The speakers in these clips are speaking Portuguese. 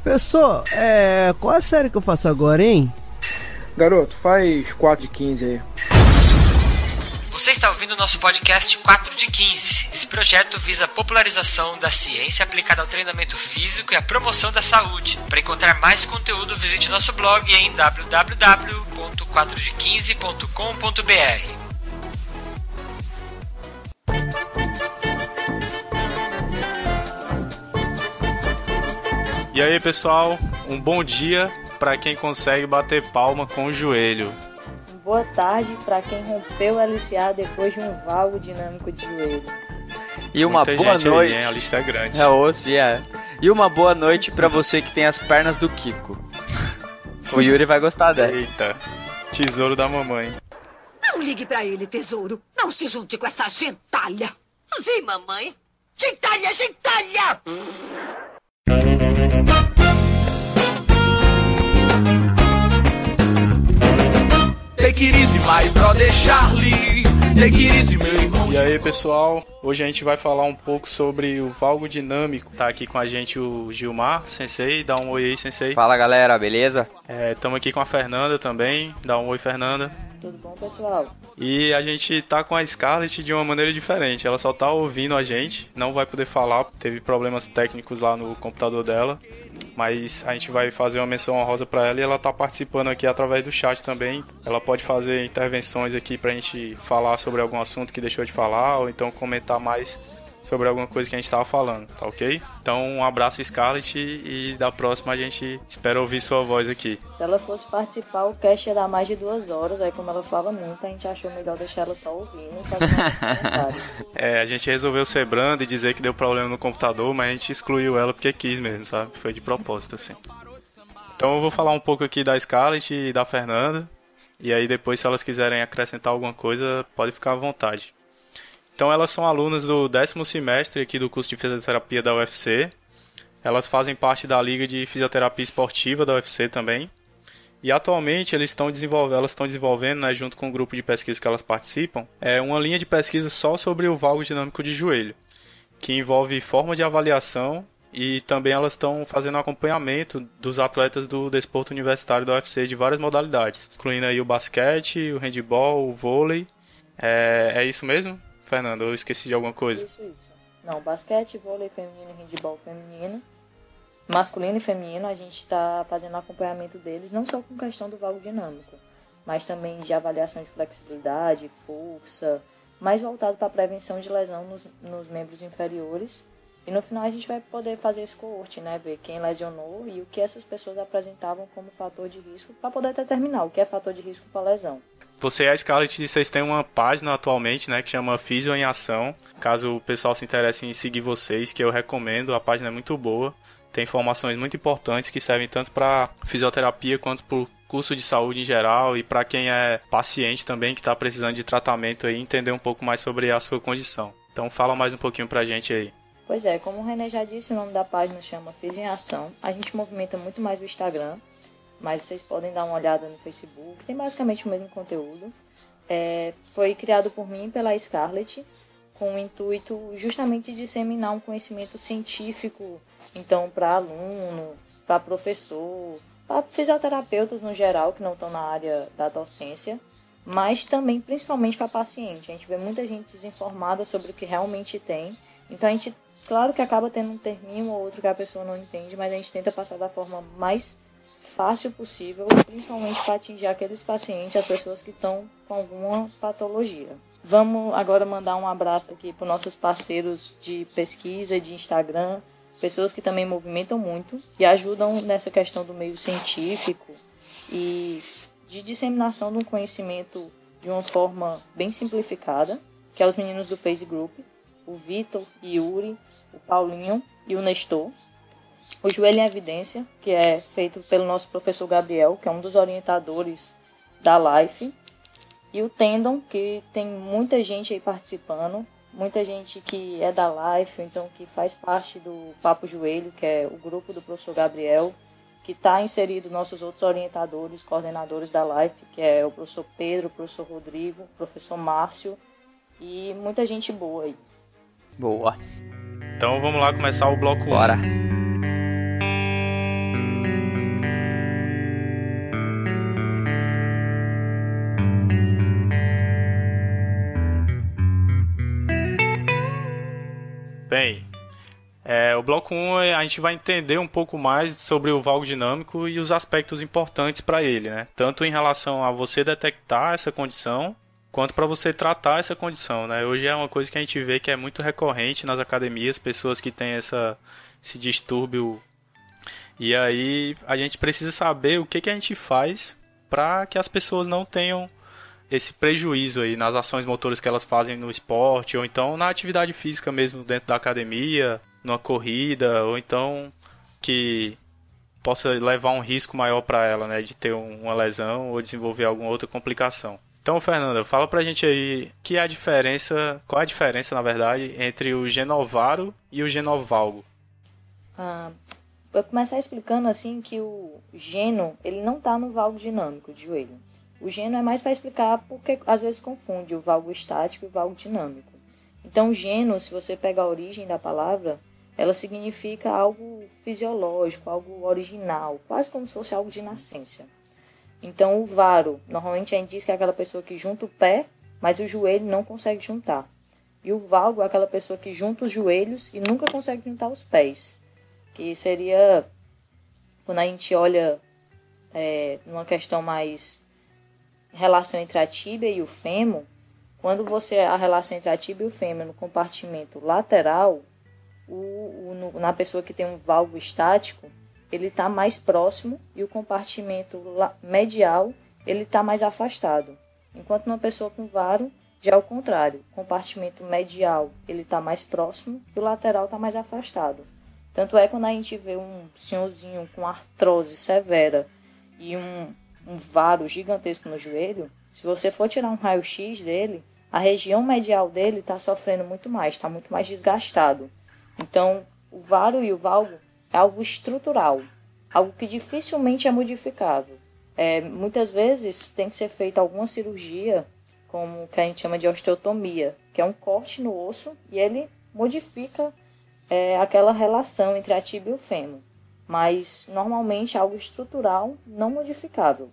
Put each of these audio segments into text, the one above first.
Professor, qual a série que eu faço agora, hein? Garoto, faz 4 de 15 aí. Você está ouvindo o nosso podcast 4 de 15. Esse projeto visa a popularização da ciência aplicada ao treinamento físico e à promoção da saúde. Para encontrar mais conteúdo, visite nosso blog em www.4de15.com.br. E aí, pessoal, um bom dia para quem consegue bater palma com o joelho. Boa tarde para quem rompeu o LCA depois de um valgo dinâmico de joelho. E uma Muita boa gente noite. Aí, hein? A lista é grande. E uma boa noite para você que tem as pernas do Kiko. O Yuri vai gostar dessa. Eita, tesouro da mamãe. Não ligue pra ele, tesouro. Não se junte com essa gentalha. Sim, mamãe. Gentalha, gentalha! Take it easy, my brother Charlie. Take it easy, meu irmão. E aí, pessoal, hoje a gente vai falar um pouco sobre o valgo dinâmico. Tá aqui com a gente o Gilmar, sensei. Dá um oi aí, sensei. Fala, galera, beleza? Estamos aqui com a Fernanda também. Dá um oi, Fernanda. Tudo bom, pessoal? E a gente tá com a Scarlett de uma maneira diferente. Ela só tá ouvindo a gente, não vai poder falar, teve problemas técnicos lá no computador dela. Mas a gente vai fazer uma menção honrosa pra ela e ela tá participando aqui através do chat também. Ela pode fazer intervenções aqui pra gente falar sobre algum assunto que deixou de falar, ou então comentar mais sobre alguma coisa que a gente tava falando, tá ok? Então um abraço, Scarlett, e da próxima a gente espera ouvir sua voz aqui. Se ela fosse participar, o cast ia dar mais de 2 horas, aí como ela fala muito, a gente achou melhor deixar ela só ouvindo e fazer mais comentários. A gente resolveu ser brando e dizer que deu problema no computador, mas a gente excluiu ela porque quis mesmo, sabe? Foi de propósito, assim. Então eu vou falar um pouco aqui da Scarlett e da Fernanda, e aí depois, se elas quiserem acrescentar alguma coisa, pode ficar à vontade. Então elas são alunas do 10º semestre aqui do curso de fisioterapia da UFC. Elas fazem parte da Liga de Fisioterapia Esportiva da UFC também. E atualmente elas estão desenvolvendo, né, junto com o grupo de pesquisa que elas participam, uma linha de pesquisa só sobre o valgo dinâmico de joelho, que envolve forma de avaliação e também elas estão fazendo acompanhamento dos atletas do desporto universitário da UFC de várias modalidades, incluindo aí o basquete, o handebol, o vôlei. É isso mesmo? Fernando, eu esqueci de alguma coisa. Isso. Não, basquete, vôlei feminino e handebol feminino, masculino e feminino, a gente está fazendo acompanhamento deles, não só com questão do valgo dinâmico, mas também de avaliação de flexibilidade, força, mais voltado para a prevenção de lesão nos membros inferiores. E no final a gente vai poder fazer esse coorte, né? Ver quem lesionou e o que essas pessoas apresentavam como fator de risco para poder determinar o que é fator de risco para lesão. Você e a Scarlett, vocês têm uma página atualmente, né, que chama Fisio em Ação. Caso o pessoal se interesse em seguir vocês, que eu recomendo, a página é muito boa. Tem informações muito importantes que servem tanto para fisioterapia quanto para o curso de saúde em geral e para quem é paciente também que está precisando de tratamento aí, entender um pouco mais sobre a sua condição. Então fala mais um pouquinho pra gente aí. Pois é, como o René já disse, o nome da página chama Fisio em Ação. A gente movimenta muito mais o Instagram, mas vocês podem dar uma olhada no Facebook. Tem basicamente o mesmo conteúdo. Foi criado por mim e pela Scarlett, com o intuito justamente de disseminar um conhecimento científico, então para aluno, para professor, para fisioterapeutas no geral, que não estão na área da docência, mas também principalmente para paciente. A gente vê muita gente desinformada sobre o que realmente tem, então a gente, claro que acaba tendo um terminho ou outro que a pessoa não entende, mas a gente tenta passar da forma mais fácil possível, principalmente para atingir aqueles pacientes, as pessoas que estão com alguma patologia. Vamos agora mandar um abraço aqui para os nossos parceiros de pesquisa, de Instagram, pessoas que também movimentam muito e ajudam nessa questão do meio científico e de disseminação de um conhecimento de uma forma bem simplificada, que é os meninos do Face Group, o Vitor, o Yuri, o Paulinho e o Nestor. O Joelho em Evidência, que é feito pelo nosso professor Gabriel, que é um dos orientadores da Life. E o Tendon, que tem muita gente aí participando, muita gente que é da Life, então que faz parte do Papo Joelho, que é o grupo do professor Gabriel, que está inserido nossos outros orientadores, coordenadores da Life, que é o professor Pedro, o professor Rodrigo, o professor Márcio e muita gente boa aí. Boa. Então vamos lá começar o bloco 1. Bora. O bloco 1 a gente vai entender um pouco mais sobre o valgo dinâmico e os aspectos importantes para ele, né? Tanto em relação a você detectar essa condição, quanto para você tratar essa condição, né? Hoje é uma coisa que a gente vê que é muito recorrente nas academias, pessoas que têm esse distúrbio. E aí a gente precisa saber o que a gente faz para que as pessoas não tenham esse prejuízo aí nas ações motoras que elas fazem no esporte, ou então na atividade física mesmo dentro da academia, numa corrida, ou então que possa levar um risco maior para ela, né, de ter uma lesão ou desenvolver alguma outra complicação. Então, Fernanda, fala pra gente aí qual é a diferença, na verdade, entre o genovaro e o genovalgo. Vou começar explicando assim que o geno, ele não está no valgo dinâmico de joelho. O geno é mais para explicar porque às vezes confunde o valgo estático e o valgo dinâmico. Então, geno, se você pegar a origem da palavra, ela significa algo fisiológico, algo original, quase como se fosse algo de nascença. Então, o varo, normalmente a gente diz que é aquela pessoa que junta o pé, mas o joelho não consegue juntar. E o valgo é aquela pessoa que junta os joelhos e nunca consegue juntar os pés. Que seria, quando a gente olha numa questão mais relação entre a tíbia e o fêmur, quando a relação entre a tíbia e o fêmur no compartimento lateral, na pessoa que tem um valgo estático, ele está mais próximo e o compartimento medial ele está mais afastado. Enquanto numa pessoa com varo, já é o contrário. O compartimento medial ele está mais próximo e o lateral está mais afastado. Tanto é quando a gente vê um senhorzinho com artrose severa e um varo gigantesco no joelho, se você for tirar um raio-x dele, a região medial dele está sofrendo muito mais, está muito mais desgastado. Então, o varo e o valgo é algo estrutural, algo que dificilmente é modificável. Muitas vezes tem que ser feita alguma cirurgia, como que a gente chama de osteotomia, que é um corte no osso e ele modifica aquela relação entre a tíbia e o fêmur. Mas, normalmente, é algo estrutural, não modificável.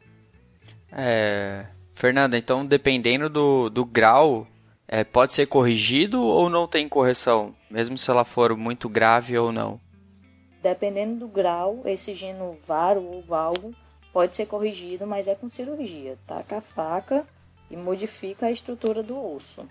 Fernanda, então, dependendo do grau, pode ser corrigido ou não tem correção? Mesmo se ela for muito grave ou não? Dependendo do grau, esse genovaro ou valgo pode ser corrigido, mas é com cirurgia. Taca a faca e modifica a estrutura do osso.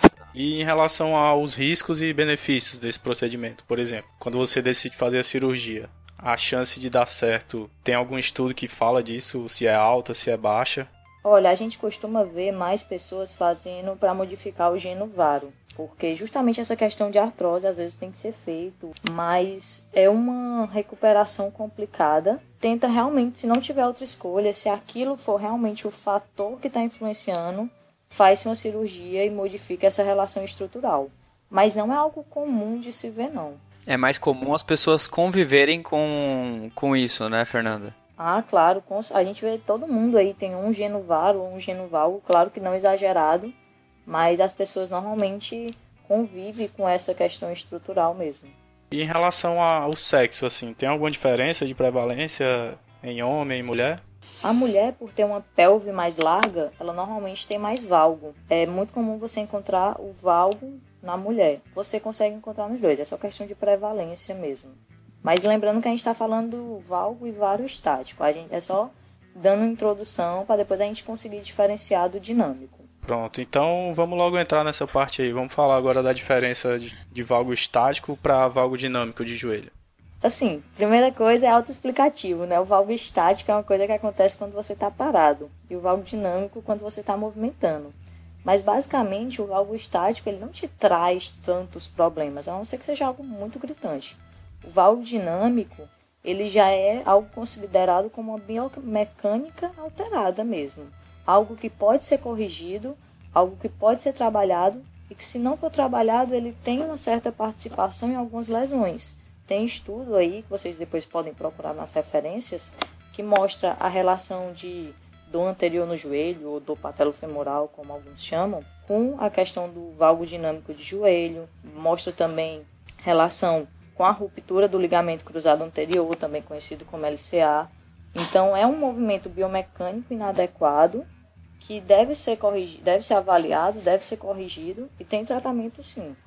E em relação aos riscos e benefícios desse procedimento, por exemplo, quando você decide fazer a cirurgia, a chance de dar certo, tem algum estudo que fala disso, se é alta, se é baixa? Olha, a gente costuma ver mais pessoas fazendo para modificar o genovaro, porque justamente essa questão de artrose às vezes tem que ser feito, mas é uma recuperação complicada. Tenta realmente, se não tiver outra escolha, se aquilo for realmente o fator que está influenciando, faz uma cirurgia e modifica essa relação estrutural. Mas não é algo comum de se ver, não. É mais comum as pessoas conviverem com isso, né, Fernanda? Claro. A gente vê todo mundo aí, tem um genovaro ou um genovalgo, claro que não exagerado, mas as pessoas normalmente convivem com essa questão estrutural mesmo. E em relação ao sexo, assim, tem alguma diferença de prevalência em homem e mulher? A mulher, por ter uma pelve mais larga, ela normalmente tem mais valgo. É muito comum você encontrar o valgo na mulher. Você consegue encontrar nos dois, é só questão de prevalência mesmo. Mas lembrando que a gente está falando do valgo e varo estático. A gente é só dando uma introdução para depois a gente conseguir diferenciar do dinâmico. Pronto, então vamos logo entrar nessa parte aí. Vamos falar agora da diferença de valgo estático para valgo dinâmico de joelho. Assim, primeira coisa é autoexplicativo, né? O valgo estático é uma coisa que acontece quando você está parado. E o valgo dinâmico quando você está movimentando. Mas basicamente o valgo estático ele não te traz tantos problemas, a não ser que seja algo muito gritante. O valgo dinâmico ele já é algo considerado como uma biomecânica alterada mesmo. Algo que pode ser corrigido, algo que pode ser trabalhado e que se não for trabalhado ele tem uma certa participação em algumas lesões. Tem estudo aí, que vocês depois podem procurar nas referências, que mostra a relação de dor anterior no joelho, ou dor patelofemoral, como alguns chamam, com a questão do valgo dinâmico de joelho. Mostra também relação com a ruptura do ligamento cruzado anterior, também conhecido como LCA. Então, é um movimento biomecânico inadequado, que deve ser corrigido, deve ser avaliado, deve ser corrigido, e tem tratamento sim.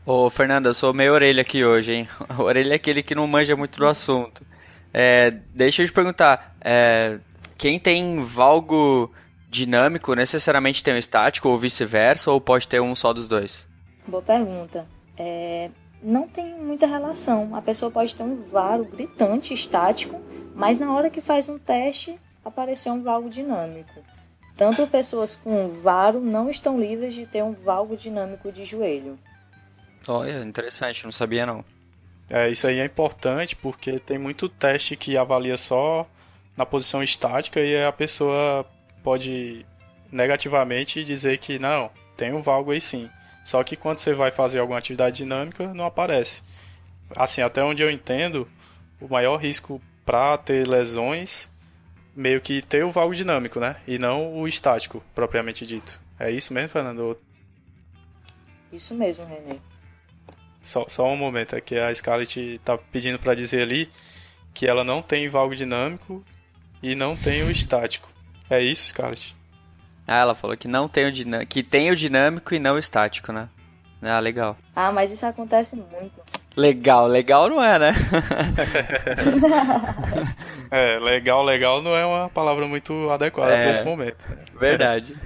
Ô, Fernanda, eu sou meio orelha aqui hoje, hein? A orelha é aquele que não manja muito do assunto. Deixa eu te perguntar, quem tem valgo dinâmico necessariamente tem um estático ou vice-versa, ou pode ter um só dos dois? Boa pergunta. Não tem muita relação. A pessoa pode ter um varo gritante estático, mas na hora que faz um teste, apareceu um valgo dinâmico. Tanto pessoas com varo não estão livres de ter um valgo dinâmico de joelho. Olha, interessante, não sabia não. Isso aí é importante porque tem muito teste que avalia só na posição estática e a pessoa pode negativamente dizer que não, tem um valgo aí sim. Só que quando você vai fazer alguma atividade dinâmica, não aparece. Assim, até onde eu entendo, o maior risco para ter lesões, meio que ter o valgo dinâmico, né? E não o estático, propriamente dito. É isso mesmo, Fernando? Isso mesmo, Renê. Só um momento, é que a Scarlett tá pedindo para dizer ali que ela não tem valgo dinâmico e não tem o estático. É isso, Scarlett? Ah, ela falou que não tem que tem o dinâmico e não o estático, né? Ah, legal. Ah, mas isso acontece muito. Legal não é, né? Legal não é uma palavra muito adequada para esse momento. Verdade.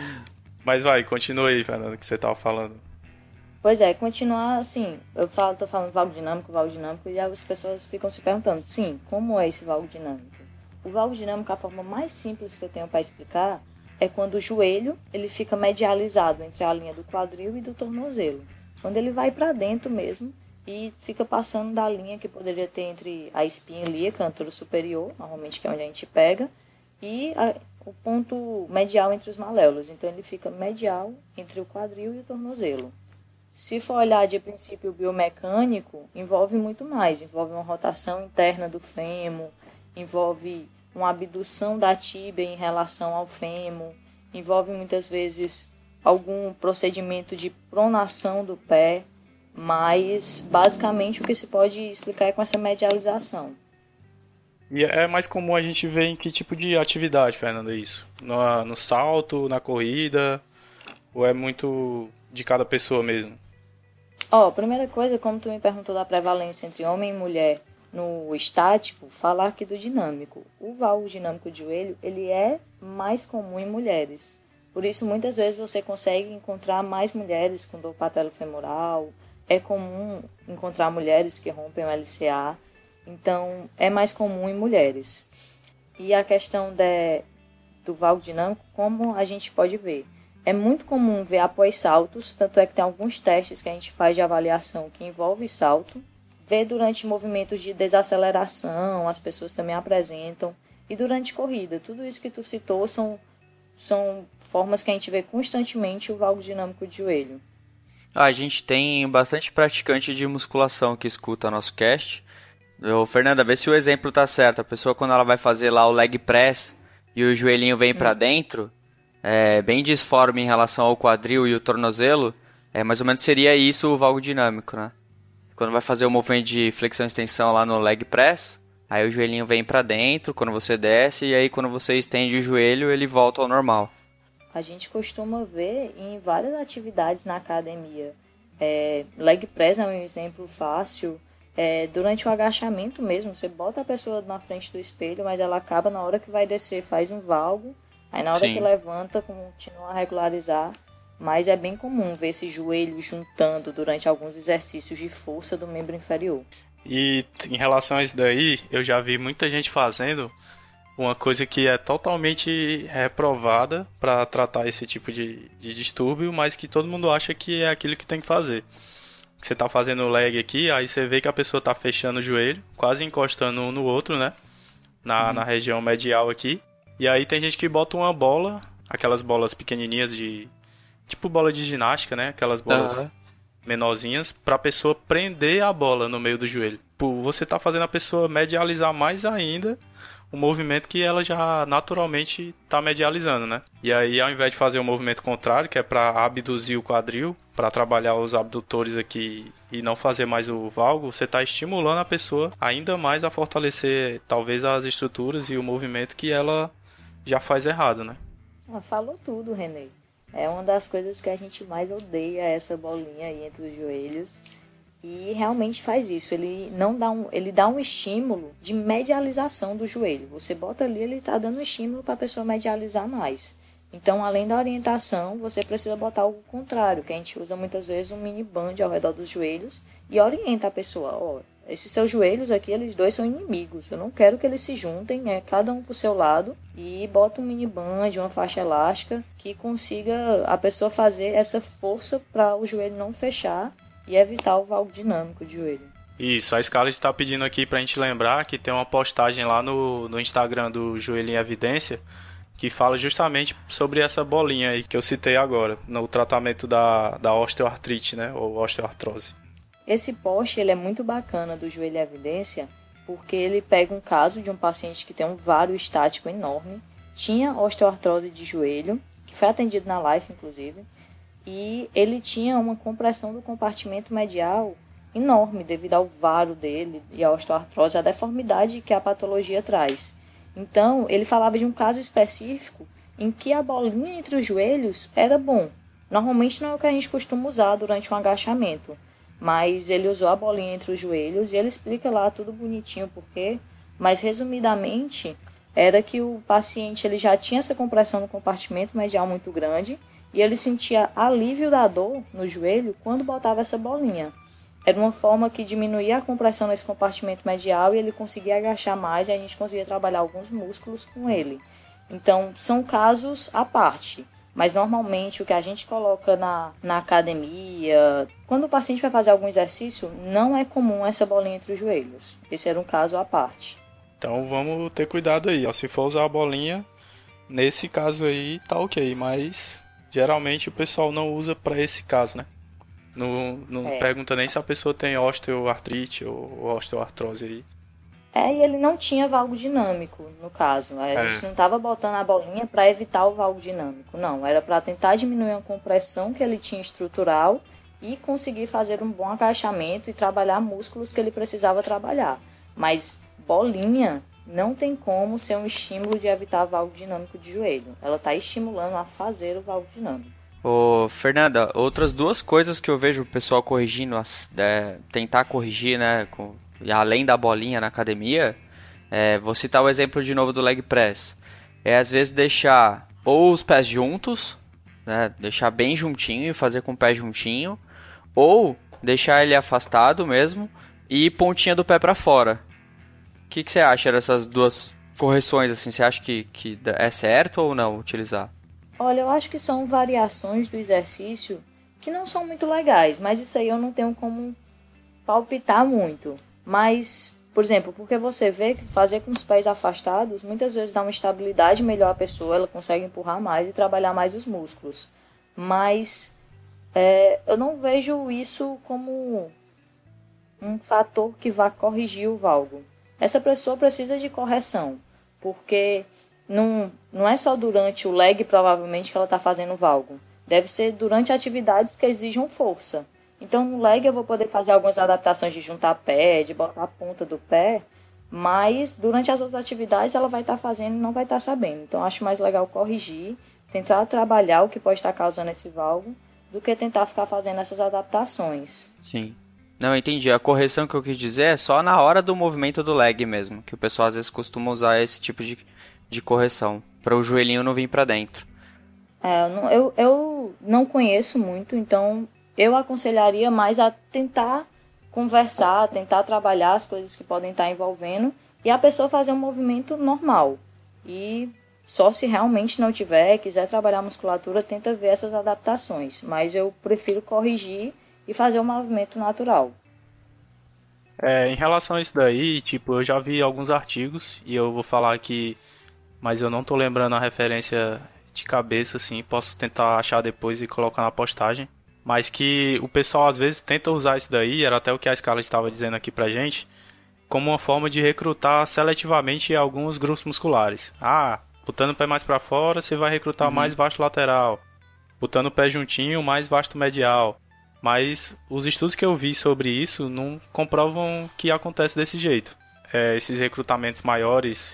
Mas vai, continua aí, Fernando, que você tava falando. Pois continuar assim, tô falando valgo dinâmico, e as pessoas ficam se perguntando, sim, como é esse valgo dinâmico? O valgo dinâmico, a forma mais simples que eu tenho para explicar, é quando o joelho ele fica medializado entre a linha do quadril e do tornozelo. Quando ele vai para dentro mesmo e fica passando da linha que poderia ter entre a espinha ilíaca, a anterior superior, normalmente que é onde a gente pega, e o ponto medial entre os maléolos. Então ele fica medial entre o quadril e o tornozelo. Se for olhar de princípio biomecânico, envolve muito mais. Envolve uma rotação interna do fêmur, envolve uma abdução da tíbia em relação ao fêmur, envolve muitas vezes algum procedimento de pronação do pé, mas basicamente o que se pode explicar é com essa medialização. E é mais comum a gente ver em que tipo de atividade, Fernanda, isso? No salto, na corrida, ou é muito de cada pessoa mesmo? Primeira coisa, como tu me perguntou da prevalência entre homem e mulher no estático, falar aqui do dinâmico. O valgo dinâmico de joelho, ele é mais comum em mulheres. Por isso, muitas vezes você consegue encontrar mais mulheres com dor patelofemoral. É comum encontrar mulheres que rompem o LCA. Então, é mais comum em mulheres. E a questão do valgo dinâmico, como a gente pode ver? É muito comum ver após saltos, tanto é que tem alguns testes que a gente faz de avaliação que envolve salto. Ver durante movimentos de desaceleração, as pessoas também apresentam. E durante corrida, tudo isso que tu citou são formas que a gente vê constantemente o valgo dinâmico de joelho. A gente tem bastante praticante de musculação que escuta nosso cast. Fernanda, vê se o exemplo tá certo. A pessoa, quando ela vai fazer lá o leg press e o joelhinho vem para dentro, bem disforme em relação ao quadril e o tornozelo, mais ou menos seria isso o valgo dinâmico, né? Quando vai fazer o movimento de flexão e extensão lá no leg press, aí o joelhinho vem para dentro quando você desce, e aí quando você estende o joelho, ele volta ao normal. A gente costuma ver em várias atividades na academia. Leg press é um exemplo fácil. Durante o agachamento mesmo, você bota a pessoa na frente do espelho, mas ela acaba na hora que vai descer, faz um valgo, aí na hora que levanta, continua a regularizar. Mas é bem comum ver esse joelho juntando durante alguns exercícios de força do membro inferior. E em relação a isso daí, eu já vi muita gente fazendo uma coisa que é totalmente reprovada para tratar esse tipo de distúrbio, mas que todo mundo acha que é aquilo que tem que fazer. Você tá fazendo o leg aqui, aí você vê que a pessoa tá fechando o joelho, quase encostando um no outro, né? Na região medial aqui. E aí tem gente que bota uma bola, aquelas bolas pequenininhas tipo bola de ginástica, né? Aquelas bolas menorzinhas, pra pessoa prender a bola no meio do joelho. Você tá fazendo a pessoa medializar mais ainda o movimento que ela já naturalmente tá medializando, né? E aí, ao invés de fazer o movimento contrário, que é pra abduzir o quadril, pra trabalhar os abdutores aqui e não fazer mais o valgo, você tá estimulando a pessoa ainda mais a fortalecer, talvez, as estruturas e o movimento que ela já faz errado, né? Falou tudo, Renê. É uma das coisas que a gente mais odeia, essa bolinha aí entre os joelhos. E realmente faz isso, ele dá um estímulo de medialização do joelho. Você bota ali, ele está dando um estímulo para a pessoa medializar mais. Então, além da orientação, você precisa botar o contrário, que a gente usa muitas vezes um mini band ao redor dos joelhos e orienta a pessoa. Ó, esses seus joelhos aqui, eles dois são inimigos. Eu não quero que eles se juntem, cada um pro seu lado. E bota um mini band, uma faixa elástica, que consiga a pessoa fazer essa força para o joelho não fechar e evitar o valgo dinâmico de joelho. Isso, a Scarlett está pedindo aqui pra gente lembrar que tem uma postagem lá no Instagram do Joelhinho Evidência que fala justamente sobre essa bolinha aí que eu citei agora, no tratamento da osteoartrite, né, ou osteoartrose. Esse post ele é muito bacana do Joelho Evidência, porque ele pega um caso de um paciente que tem um vário estático enorme, tinha osteoartrose de joelho, que foi atendido na Life, inclusive, e ele tinha uma compressão do compartimento medial enorme devido ao vário dele e à osteoartrose, a deformidade que a patologia traz. Então, ele falava de um caso específico em que a bolinha entre os joelhos era bom. Normalmente não é o que a gente costuma usar durante um agachamento, mas ele usou a bolinha entre os joelhos e ele explica lá tudo bonitinho por quê. Mas, resumidamente, era que o paciente ele já tinha essa compressão no compartimento medial muito grande e ele sentia alívio da dor no joelho quando botava essa bolinha. Era uma forma que diminuía a compressão nesse compartimento medial e ele conseguia agachar mais e a gente conseguia trabalhar alguns músculos com ele. Então, são casos à parte. Mas, normalmente, o que a gente coloca na academia, quando o paciente vai fazer algum exercício, não é comum essa bolinha entre os joelhos. Esse era um caso à parte. Então, vamos ter cuidado aí. Ó. Se for usar a bolinha, nesse caso aí, tá ok. Mas, geralmente, o pessoal não usa para esse caso, né? Não pergunta nem se a pessoa tem osteoartrite ou osteoartrose aí. E ele não tinha valgo dinâmico, no caso. A gente não estava botando a bolinha para evitar o valgo dinâmico. Não, era para tentar diminuir a compressão que ele tinha estrutural e conseguir fazer um bom agachamento e trabalhar músculos que ele precisava trabalhar. Mas bolinha não tem como ser um estímulo de evitar valgo dinâmico de joelho. Ela está estimulando a fazer o valgo dinâmico. Ô, Fernanda, outras duas coisas que eu vejo o pessoal corrigindo, tentar corrigir, né, além da bolinha na academia, vou citar o exemplo de novo do leg press. Às vezes deixar ou os pés juntos, né, deixar bem juntinho e fazer com o pé juntinho, ou deixar ele afastado mesmo e pontinha do pé para fora. O que você acha dessas duas correções? Assim, você acha que é certo ou não utilizar? Olha, eu acho que são variações do exercício que não são muito legais, mas isso aí eu não tenho como palpitar muito. Mas, por exemplo, porque você vê que fazer com os pés afastados muitas vezes dá uma estabilidade melhor à pessoa, ela consegue empurrar mais e trabalhar mais os músculos. Mas eu não vejo isso como um fator que vá corrigir o valgo. Essa pessoa precisa de correção, porque não é só durante o leg, provavelmente, que ela está fazendo valgo. Deve ser durante atividades que exijam força. Então, no leg eu vou poder fazer algumas adaptações de juntar pé, de botar a ponta do pé, mas durante as outras atividades ela vai estar fazendo e não vai estar sabendo. Então, acho mais legal corrigir, tentar trabalhar o que pode estar causando esse valgo, do que tentar ficar fazendo essas adaptações. Sim. Não, entendi. A correção que eu quis dizer é só na hora do movimento do leg mesmo, que o pessoal às vezes costuma usar esse tipo de correção, para o joelhinho não vir para dentro. Eu não conheço muito, então eu aconselharia mais a tentar conversar, tentar trabalhar as coisas que podem estar envolvendo e a pessoa fazer um movimento normal. E só se realmente não tiver, quiser trabalhar a musculatura, tenta ver essas adaptações. Mas eu prefiro corrigir e fazer um movimento natural. Em relação a isso daí, eu já vi alguns artigos e eu vou falar aqui, mas eu não tô lembrando a referência de cabeça, assim, posso tentar achar depois e colocar na postagem. Mas que o pessoal às vezes tenta usar isso daí, era até o que a Scarlett estava dizendo aqui pra gente, como uma forma de recrutar seletivamente alguns grupos musculares. Botando o pé mais pra fora, você vai recrutar mais vasto lateral. Botando o pé juntinho, mais vasto medial. Mas os estudos que eu vi sobre isso não comprovam que acontece desse jeito. Esses recrutamentos maiores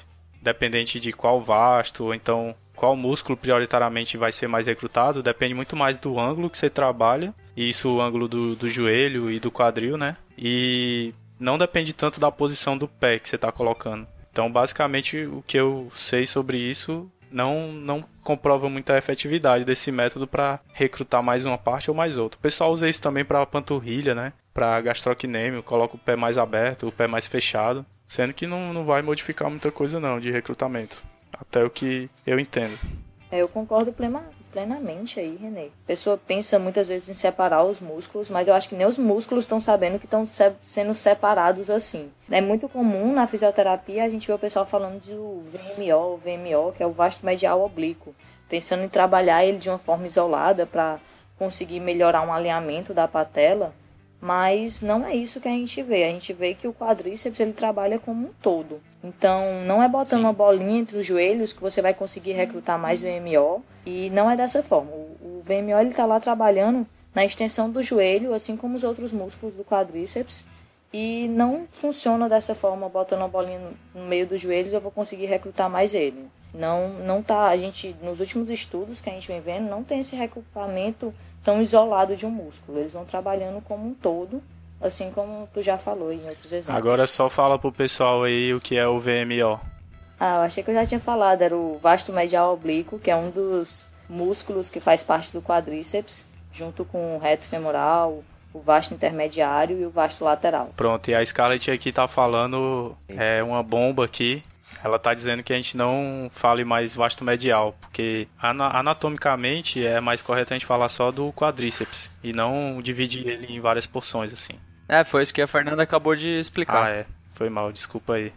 dependente de qual vasto, ou então qual músculo prioritariamente vai ser mais recrutado, depende muito mais do ângulo que você trabalha, e isso o ângulo do joelho e do quadril, né? E não depende tanto da posição do pé que você está colocando. Então, basicamente, o que eu sei sobre isso não comprova muita efetividade desse método para recrutar mais uma parte ou mais outra. O pessoal usa isso também para panturrilha, né? Para gastrocnêmio, coloca o pé mais aberto, o pé mais fechado, sendo que não vai modificar muita coisa não de recrutamento, até o que eu entendo. Eu concordo plenamente aí, Renê. A pessoa pensa muitas vezes em separar os músculos, mas eu acho que nem os músculos estão sabendo que estão sendo separados assim. É muito comum na fisioterapia a gente ver o pessoal falando do VMO, que é o vasto medial oblíquo, pensando em trabalhar ele de uma forma isolada para conseguir melhorar um alinhamento da patela, mas não é isso que a gente vê. A gente vê que o quadríceps ele trabalha como um todo. Então, não é botando uma bolinha entre os joelhos que você vai conseguir recrutar mais VMO, e não é dessa forma. O VMO está lá trabalhando na extensão do joelho, assim como os outros músculos do quadríceps, e não funciona dessa forma, botando uma bolinha no meio dos joelhos eu vou conseguir recrutar mais ele. Não tá, a gente, nos últimos estudos que a gente vem vendo, não tem esse recrutamento tão isolado de um músculo. Eles vão trabalhando como um todo, assim como tu já falou em outros exemplos. Agora só fala pro pessoal aí o que é o VMO. Eu achei que eu já tinha falado, era o vasto medial oblíquo, que é um dos músculos que faz parte do quadríceps, junto com o reto femoral, o vasto intermediário e o vasto lateral. Pronto, e a Scarlett aqui tá falando uma bomba aqui. Ela tá dizendo que a gente não fale mais vasto medial, porque anatomicamente é mais correto a gente falar só do quadríceps e não dividir ele em várias porções assim. Foi isso que a Fernanda acabou de explicar. Foi mal, desculpa aí.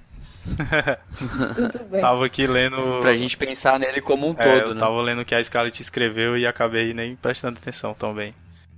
Tudo bem. Tava aqui lendo... Pra gente pensar nele como um todo, eu né? tava lendo o que a Scarlett escreveu e acabei nem prestando atenção também.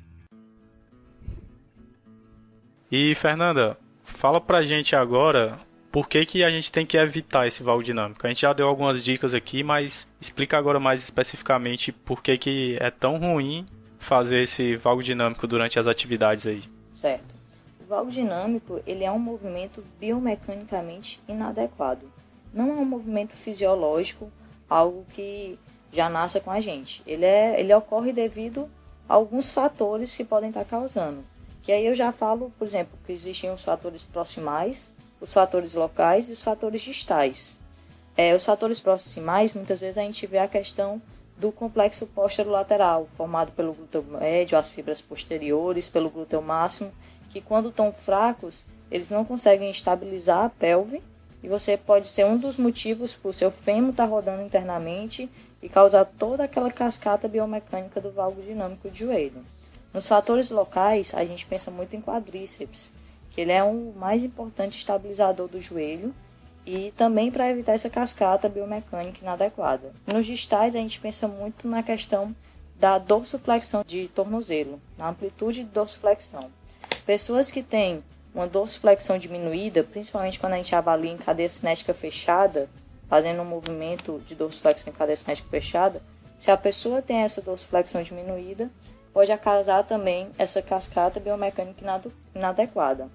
E, Fernanda, fala pra gente agora por que a gente tem que evitar esse valgo dinâmico. A gente já deu algumas dicas aqui, mas explica agora mais especificamente por que é tão ruim fazer esse valgo dinâmico durante as atividades aí. Certo. O valgo dinâmico ele é um movimento biomecanicamente inadequado. Não é um movimento fisiológico, algo que já nasce com a gente. Ele ocorre devido a alguns fatores que podem estar causando. Que aí eu já falo, por exemplo, que existem os fatores proximais, os fatores locais e os fatores distais. Os fatores proximais, muitas vezes a gente vê a questão do complexo posterolateral, formado pelo glúteo médio, as fibras posteriores, pelo glúteo máximo, que quando estão fracos, eles não conseguem estabilizar a pelve, e você pode ser um dos motivos por seu fêmur estar rodando internamente e causar toda aquela cascata biomecânica do valgo dinâmico de joelho. Nos fatores locais, a gente pensa muito em quadríceps, que ele é o mais importante estabilizador do joelho e também para evitar essa cascata biomecânica inadequada. Nos distais, a gente pensa muito na questão da dorsiflexão de tornozelo, na amplitude de dorsiflexão. Pessoas que têm uma dorsiflexão diminuída, principalmente quando a gente avalia em cadeia cinética fechada, fazendo um movimento de dorsiflexão em cadeia cinética fechada, se a pessoa tem essa dorsiflexão diminuída, pode causar também essa cascata biomecânica inadequada.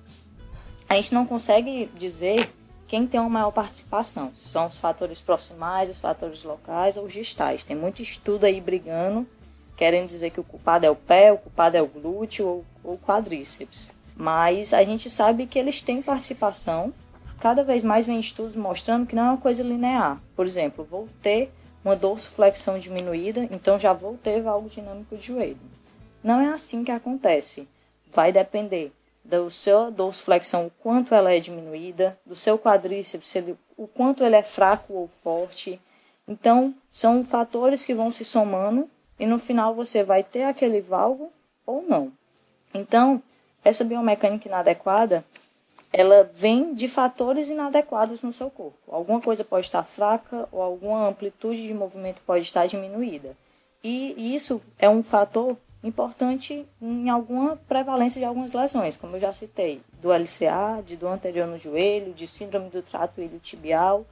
A gente não consegue dizer quem tem uma maior participação, se são os fatores proximais, os fatores locais ou os distais. Tem muito estudo aí brigando, querendo dizer que o culpado é o pé, o culpado é o glúteo ou o quadríceps. Mas a gente sabe que eles têm participação. Cada vez mais vem estudos mostrando que não é uma coisa linear. Por exemplo, vou ter uma dorsiflexão diminuída, então já vou ter valgo dinâmico de joelho. Não é assim que acontece. Vai depender da sua dorsiflexão, o quanto ela é diminuída, do seu quadríceps, o quanto ele é fraco ou forte. Então, são fatores que vão se somando e no final você vai ter aquele valgo ou não. Então, essa biomecânica inadequada, ela vem de fatores inadequados no seu corpo. Alguma coisa pode estar fraca ou alguma amplitude de movimento pode estar diminuída. E isso é um fator importante em alguma prevalência de algumas lesões, como eu já citei, do LCA, de dor anterior no joelho, de síndrome do trato iliotibial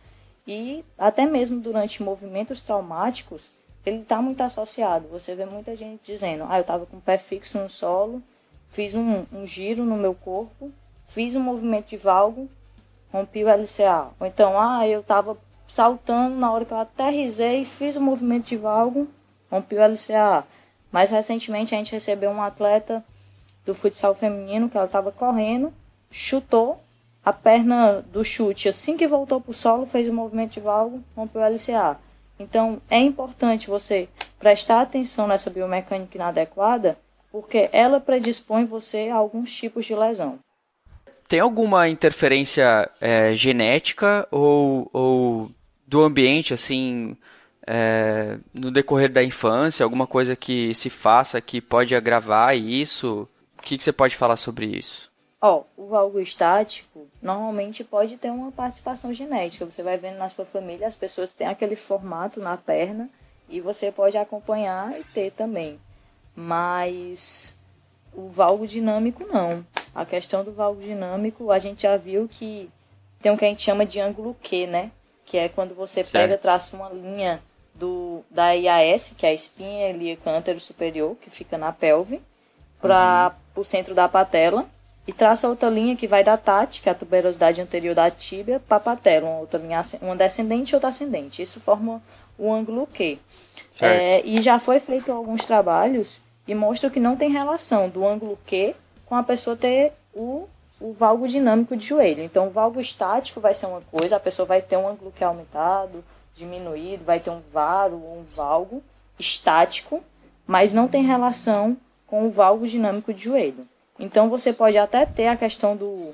e até mesmo durante movimentos traumáticos, ele está muito associado. Você vê muita gente dizendo, eu estava com o pé fixo no solo, fiz um giro no meu corpo, fiz um movimento de valgo, rompi o LCA. Ou então, eu estava saltando, na hora que eu aterrisei, fiz o movimento de valgo, rompi o LCA. Mais recentemente a gente recebeu um atleta do futsal feminino que ela estava correndo, chutou, a perna do chute, assim que voltou para o solo, fez o movimento de valgo, rompeu o LCA. Então é importante você prestar atenção nessa biomecânica inadequada, porque ela predispõe você a alguns tipos de lesão. Tem alguma interferência genética ou do ambiente, assim, no decorrer da infância, alguma coisa que se faça que pode agravar isso? O que você pode falar sobre isso? O valgo estático normalmente pode ter uma participação genética. Você vai vendo na sua família, as pessoas têm aquele formato na perna e você pode acompanhar e ter também. Mas o valgo dinâmico não. A questão do valgo dinâmico, a gente já viu que tem o que a gente chama de ângulo Q, né? Que é quando você pega, traça uma linha da IAS, que é a espinha ilíaca antero-superior, que fica na pelve, para o centro da patela, e traça outra linha que vai da TAT, que é a tuberosidade anterior da tíbia, para a patela, uma outra linha, uma descendente e outra ascendente. Isso forma o ângulo Q. E já foi feito alguns trabalhos e mostram que não tem relação do ângulo Q com a pessoa ter o valgo dinâmico de joelho. Então, o valgo estático vai ser uma coisa, a pessoa vai ter um ângulo Q aumentado, diminuído, vai ter um varo ou um valgo estático, mas não tem relação com o valgo dinâmico de joelho. Então, você pode até ter a questão do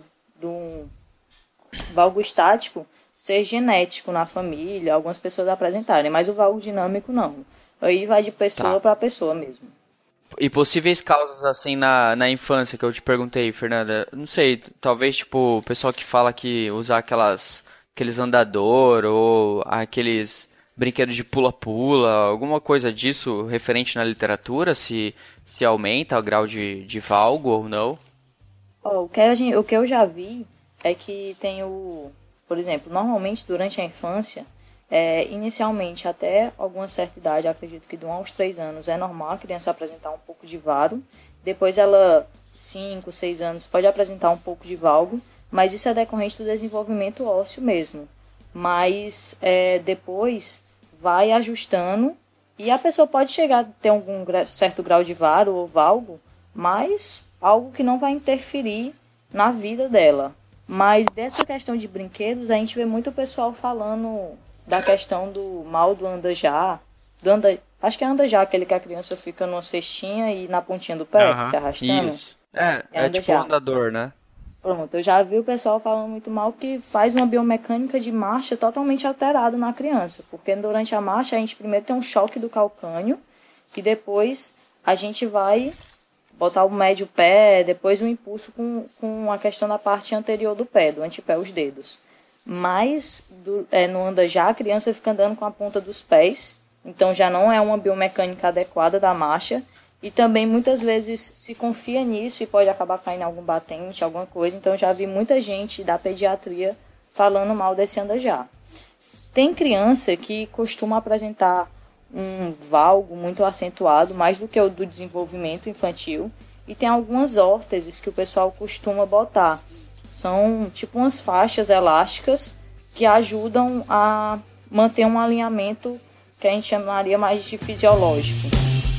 valgo estático ser genético na família, algumas pessoas apresentarem, mas o valgo dinâmico não. Aí vai de pessoa para pessoa mesmo. E possíveis causas, assim, na infância, que eu te perguntei, Fernanda, não sei, talvez, tipo, o pessoal que fala que usar aqueles andador ou aqueles brinquedos de pula-pula, alguma coisa disso referente na literatura, se aumenta o grau de valgo ou não? O que eu já vi é que tem por exemplo, normalmente durante a infância, inicialmente até alguma certa idade, acredito que de 1 aos 3 anos, é normal a criança apresentar um pouco de varo, depois ela, 5, 6 anos, pode apresentar um pouco de valgo, mas isso é decorrente do desenvolvimento ósseo mesmo. Mas depois vai ajustando e a pessoa pode chegar a ter algum certo grau de varo ou valgo, mas algo que não vai interferir na vida dela. Mas dessa questão de brinquedos, a gente vê muito pessoal falando da questão do mal do andajar. Acho que é andajar, aquele que a criança fica numa cestinha e na pontinha do pé, se arrastando. Isso. É tipo um andador, né? Pronto, eu já vi o pessoal falando muito mal que faz uma biomecânica de marcha totalmente alterada na criança. Porque durante a marcha a gente primeiro tem um choque do calcâneo, e depois a gente vai botar o médio pé, depois um impulso com a questão da parte anterior do pé, do antepé, os dedos. Mas no andajar a criança fica andando com a ponta dos pés, então já não é uma biomecânica adequada da marcha. E também muitas vezes se confia nisso e pode acabar caindo em algum batente, alguma coisa. Então já vi muita gente da pediatria falando mal desse andajar. Tem criança que costuma apresentar um valgo muito acentuado, mais do que o do desenvolvimento infantil. E tem algumas órteses que o pessoal costuma botar. São tipo umas faixas elásticas que ajudam a manter um alinhamento que a gente chamaria mais de fisiológico.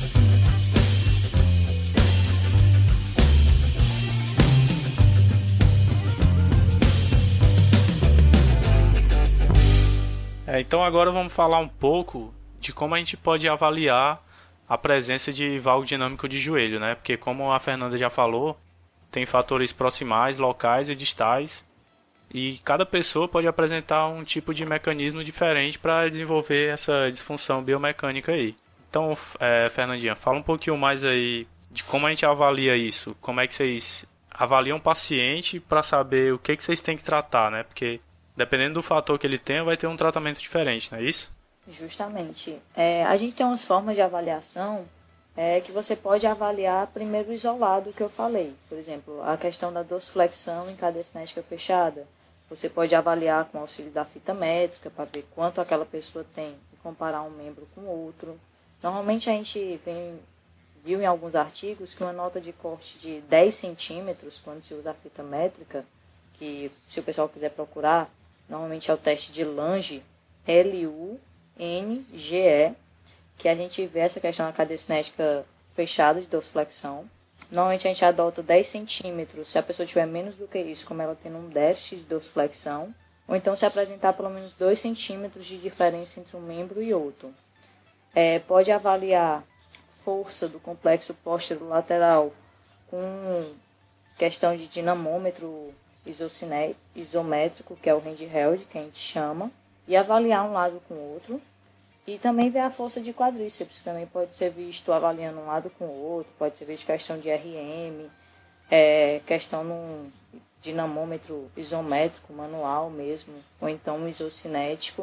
Então agora vamos falar um pouco de como a gente pode avaliar a presença de valgo dinâmico de joelho, né? Porque como a Fernanda já falou, tem fatores proximais, locais e distais, e cada pessoa pode apresentar um tipo de mecanismo diferente para desenvolver essa disfunção biomecânica aí. Então, Fernandinha, fala um pouquinho mais aí de como a gente avalia isso, como é que vocês avaliam o paciente para saber o que vocês têm que tratar, né? Porque dependendo do fator que ele tenha, vai ter um tratamento diferente, não é isso? Justamente. A gente tem umas formas de avaliação que você pode avaliar primeiro isolado, que eu falei. Por exemplo, a questão da dorsiflexão em cadeia cinética fechada. Você pode avaliar com o auxílio da fita métrica para ver quanto aquela pessoa tem e comparar um membro com o outro. Normalmente a gente viu em alguns artigos que uma nota de corte de 10 centímetros, quando se usa a fita métrica, que se o pessoal quiser procurar, normalmente é o teste de Lange, LUNGE, que a gente vê essa questão da cadeia cinética fechada de dorsiflexão. Normalmente a gente adota 10 centímetros se a pessoa tiver menos do que isso, como ela tendo um déficit de dorsiflexão, ou então se apresentar pelo menos 2 centímetros de diferença entre um membro e outro. Pode avaliar força do complexo posterolateral com questão de dinamômetro isométrico, que é o handheld, que a gente chama, e avaliar um lado com o outro. E também ver a força de quadríceps, também pode ser visto avaliando um lado com o outro, pode ser visto questão de RM, questão num dinamômetro isométrico, manual mesmo, ou então um isocinético.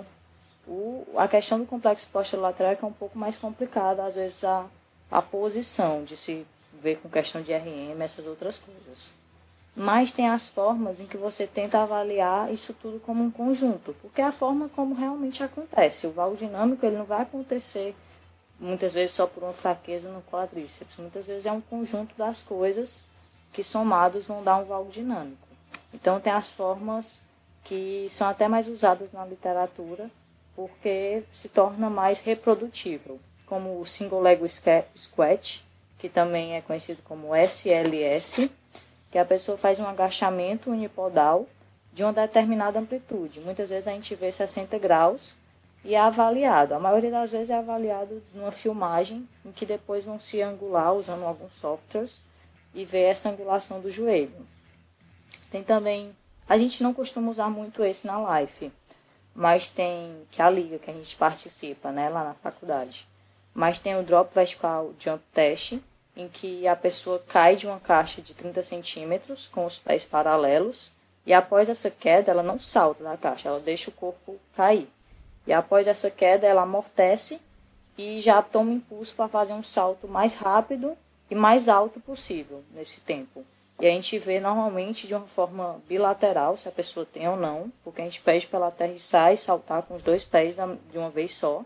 A questão do complexo posterolateral é que é um pouco mais complicada, às vezes a posição de se ver com questão de RM, essas outras coisas. Mas tem as formas em que você tenta avaliar isso tudo como um conjunto, porque é a forma como realmente acontece. O valgo dinâmico ele não vai acontecer muitas vezes só por uma fraqueza no quadríceps, muitas vezes é um conjunto das coisas que somados vão dar um valgo dinâmico. Então tem as formas que são até mais usadas na literatura, porque se torna mais reprodutível, como o Single Leg Squat, que também é conhecido como SLS, que a pessoa faz um agachamento unipodal de uma determinada amplitude. Muitas vezes a gente vê 60 graus e é avaliado. A maioria das vezes é avaliado numa filmagem, em que depois vão se angular usando alguns softwares e ver essa angulação do joelho. Tem também, a gente não costuma usar muito esse na Life, mas tem, que é a liga que a gente participa, né, lá na faculdade. Mas tem o Drop Vertical Jump Test, em que a pessoa cai de uma caixa de 30 centímetros com os pés paralelos e após essa queda ela não salta da caixa, ela deixa o corpo cair. E após essa queda ela amortece e já toma impulso para fazer um salto mais rápido e mais alto possível nesse tempo. E a gente vê normalmente de uma forma bilateral, se a pessoa tem ou não, porque a gente pede para ela aterrissar e saltar com os 2 pés de uma vez só.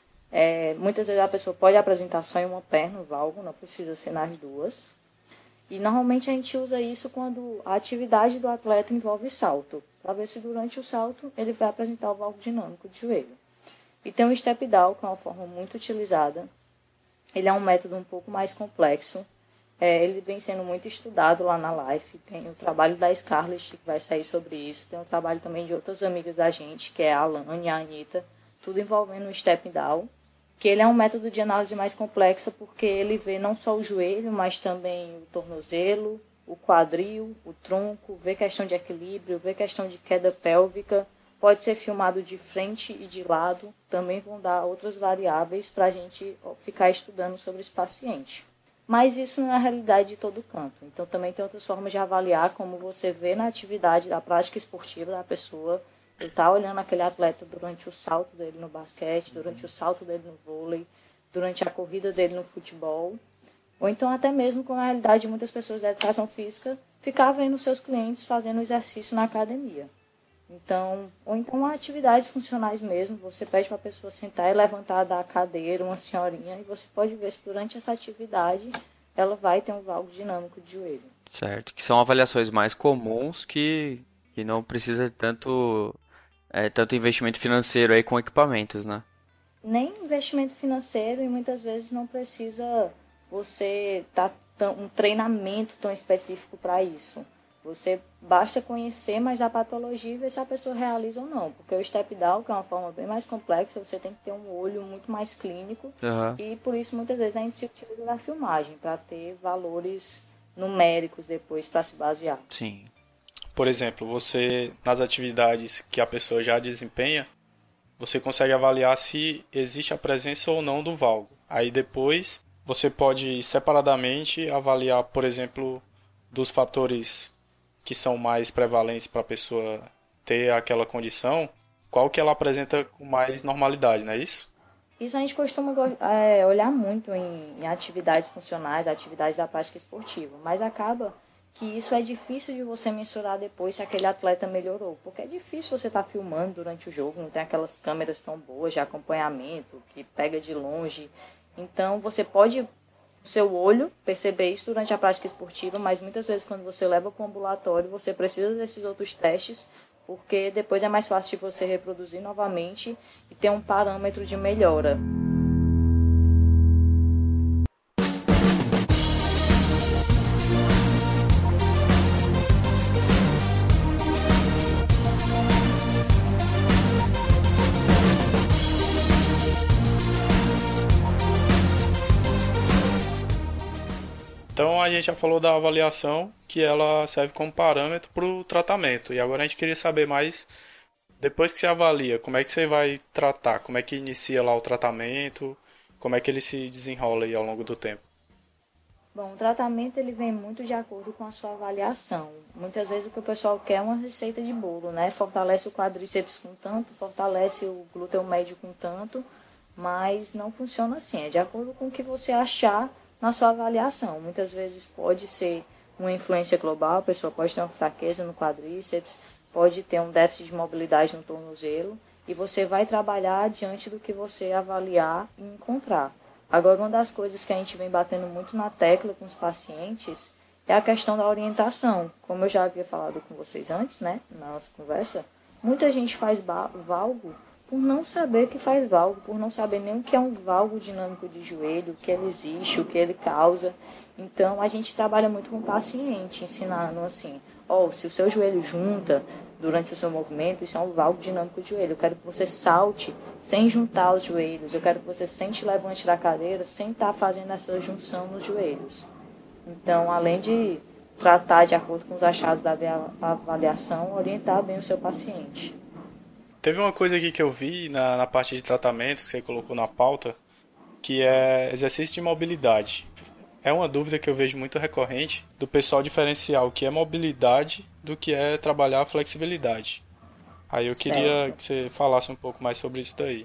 Muitas vezes a pessoa pode apresentar só em uma perna o valgo, não precisa ser nas duas. E normalmente a gente usa isso quando a atividade do atleta envolve salto, para ver se durante o salto ele vai apresentar o valgo dinâmico de joelho. E tem o Step Down, que é uma forma muito utilizada. Ele é um método um pouco mais complexo. Ele vem sendo muito estudado lá na Life. Tem o trabalho da Scarlett, que vai sair sobre isso. Tem o trabalho também de outras amigas da gente, que é a Alane e a Anitta, tudo envolvendo o Step Down, que ele é um método de análise mais complexa porque ele vê não só o joelho, mas também o tornozelo, o quadril, o tronco, vê questão de equilíbrio, vê questão de queda pélvica, pode ser filmado de frente e de lado, também vão dar outras variáveis para a gente ficar estudando sobre esse paciente. Mas isso não é a realidade de todo canto, então também tem outras formas de avaliar como você vê na atividade da prática esportiva da pessoa. Ele está olhando aquele atleta durante o salto dele no basquete, durante o salto dele no vôlei, durante a corrida dele no futebol. Ou então até mesmo com a realidade de muitas pessoas da educação física, ficar vendo seus clientes fazendo exercício na academia. Então, ou então atividades funcionais mesmo, você pede para a pessoa sentar e levantar da cadeira, uma senhorinha, e você pode ver se durante essa atividade ela vai ter um valgo dinâmico de joelho. Certo, que são avaliações mais comuns que não precisa tanto investimento financeiro aí com equipamentos, né? Nem investimento financeiro e muitas vezes não precisa você dar um treinamento tão específico para isso. Você basta conhecer mais a patologia e ver se a pessoa realiza ou não. Porque o step down, que é uma forma bem mais complexa, você tem que ter um olho muito mais clínico. E por isso muitas vezes a gente se utiliza da filmagem para ter valores numéricos depois para se basear. Sim. Por exemplo, você, nas atividades que a pessoa já desempenha, você consegue avaliar se existe a presença ou não do valgo. Aí depois você pode separadamente avaliar, por exemplo, dos fatores que são mais prevalentes para a pessoa ter aquela condição, qual que ela apresenta com mais normalidade, não é isso? Isso a gente costuma olhar muito em atividades funcionais, atividades da prática esportiva, mas acaba que isso é difícil de você mensurar depois se aquele atleta melhorou, porque é difícil você estar filmando durante o jogo, não tem aquelas câmeras tão boas de acompanhamento, que pega de longe. Então você pode, seu olho, perceber isso durante a prática esportiva, mas muitas vezes quando você leva para o ambulatório, você precisa desses outros testes porque depois é mais fácil de você reproduzir novamente e ter um parâmetro de melhora. Então a gente já falou da avaliação, que ela serve como parâmetro para o tratamento. E agora a gente queria saber mais, depois que você avalia, como é que você vai tratar? Como é que inicia lá o tratamento? Como é que ele se desenrola aí ao longo do tempo? Bom, o tratamento ele vem muito de acordo com a sua avaliação. Muitas vezes o que o pessoal quer é uma receita de bolo, né? Fortalece o quadríceps com tanto, fortalece o glúteo médio com tanto, mas não funciona assim. É de acordo com o que você achar na sua avaliação. Muitas vezes pode ser uma influência global, a pessoa pode ter uma fraqueza no quadríceps, pode ter um déficit de mobilidade no tornozelo, e você vai trabalhar diante do que você avaliar e encontrar. Agora, uma das coisas que a gente vem batendo muito na tecla com os pacientes é a questão da orientação. Como eu já havia falado com vocês antes, né, na nossa conversa, muita gente faz valgo por não saber que faz valgo, por não saber nem o que é um valgo dinâmico de joelho, o que ele existe, o que ele causa. Então, a gente trabalha muito com o paciente, ensinando assim, se o seu joelho junta durante o seu movimento, isso é um valgo dinâmico de joelho. Eu quero que você salte sem juntar os joelhos, eu quero que você sente levante da cadeira sem estar fazendo essa junção nos joelhos. Então, além de tratar de acordo com os achados da avaliação, orientar bem o seu paciente. Teve uma coisa aqui que eu vi na parte de tratamento, que você colocou na pauta, que é exercício de mobilidade. É uma dúvida que eu vejo muito recorrente do pessoal diferenciar o que é mobilidade do que é trabalhar a flexibilidade. Aí eu queria que você falasse um pouco mais sobre isso daí.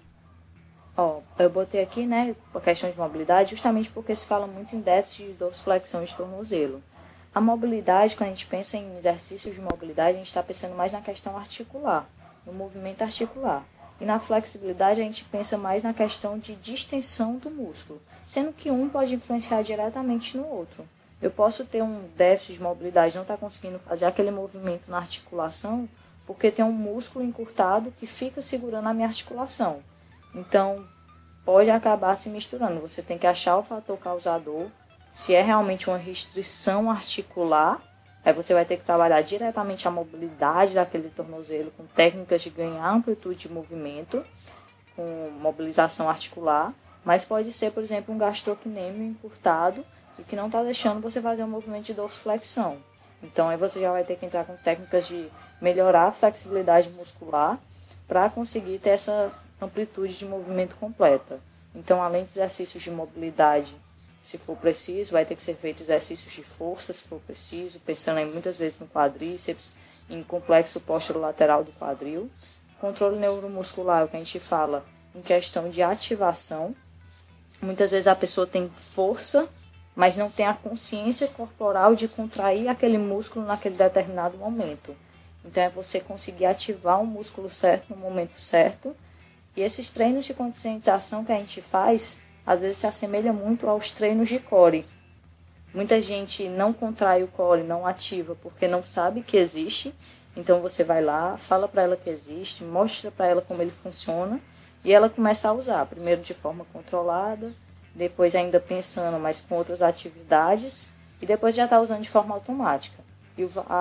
Eu botei aqui, né, a questão de mobilidade, justamente porque se fala muito em déficit de dorsiflexão de tornozelo. A mobilidade, quando a gente pensa em exercícios de mobilidade, a gente está pensando mais na questão articular, no movimento articular. E na flexibilidade a gente pensa mais na questão de distensão do músculo, sendo que um pode influenciar diretamente no outro. Eu posso ter um déficit de mobilidade, não estar conseguindo fazer aquele movimento na articulação, porque tem um músculo encurtado que fica segurando a minha articulação. Então, pode acabar se misturando. Você tem que achar o fator causador, se é realmente uma restrição articular. Aí você vai ter que trabalhar diretamente a mobilidade daquele tornozelo com técnicas de ganhar amplitude de movimento, com mobilização articular, mas pode ser, por exemplo, um gastrocnêmio encurtado e que não está deixando você fazer um movimento de dorsiflexão. Então aí você já vai ter que entrar com técnicas de melhorar a flexibilidade muscular para conseguir ter essa amplitude de movimento completa. Então, além de exercícios de mobilidade, se for preciso, vai ter que ser feito exercícios de força, se for preciso, pensando aí muitas vezes no quadríceps, em complexo posterolateral do quadril. Controle neuromuscular, o que a gente fala em questão de ativação. Muitas vezes a pessoa tem força, mas não tem a consciência corporal de contrair aquele músculo naquele determinado momento. Então, é você conseguir ativar o músculo certo no momento certo. E esses treinos de conscientização que a gente faz, às vezes se assemelha muito aos treinos de core. Muita gente não contrai o core, não ativa, porque não sabe que existe. Então você vai lá, fala para ela que existe, mostra para ela como ele funciona e ela começa a usar, primeiro de forma controlada, depois ainda pensando, mas com outras atividades, e depois já está usando de forma automática. E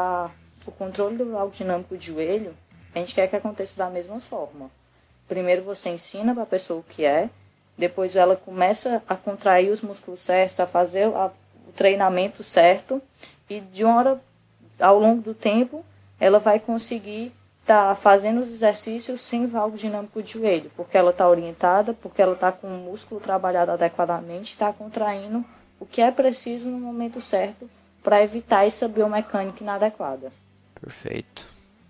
o controle do valgo dinâmico de joelho, a gente quer que aconteça da mesma forma. Primeiro você ensina para a pessoa o que é, depois ela começa a contrair os músculos certos, a fazer o treinamento certo, e de uma hora, ao longo do tempo, ela vai conseguir estar fazendo os exercícios sem valgo dinâmico de joelho, porque ela está orientada, porque ela está com o músculo trabalhado adequadamente, está contraindo o que é preciso no momento certo para evitar essa biomecânica inadequada. Perfeito.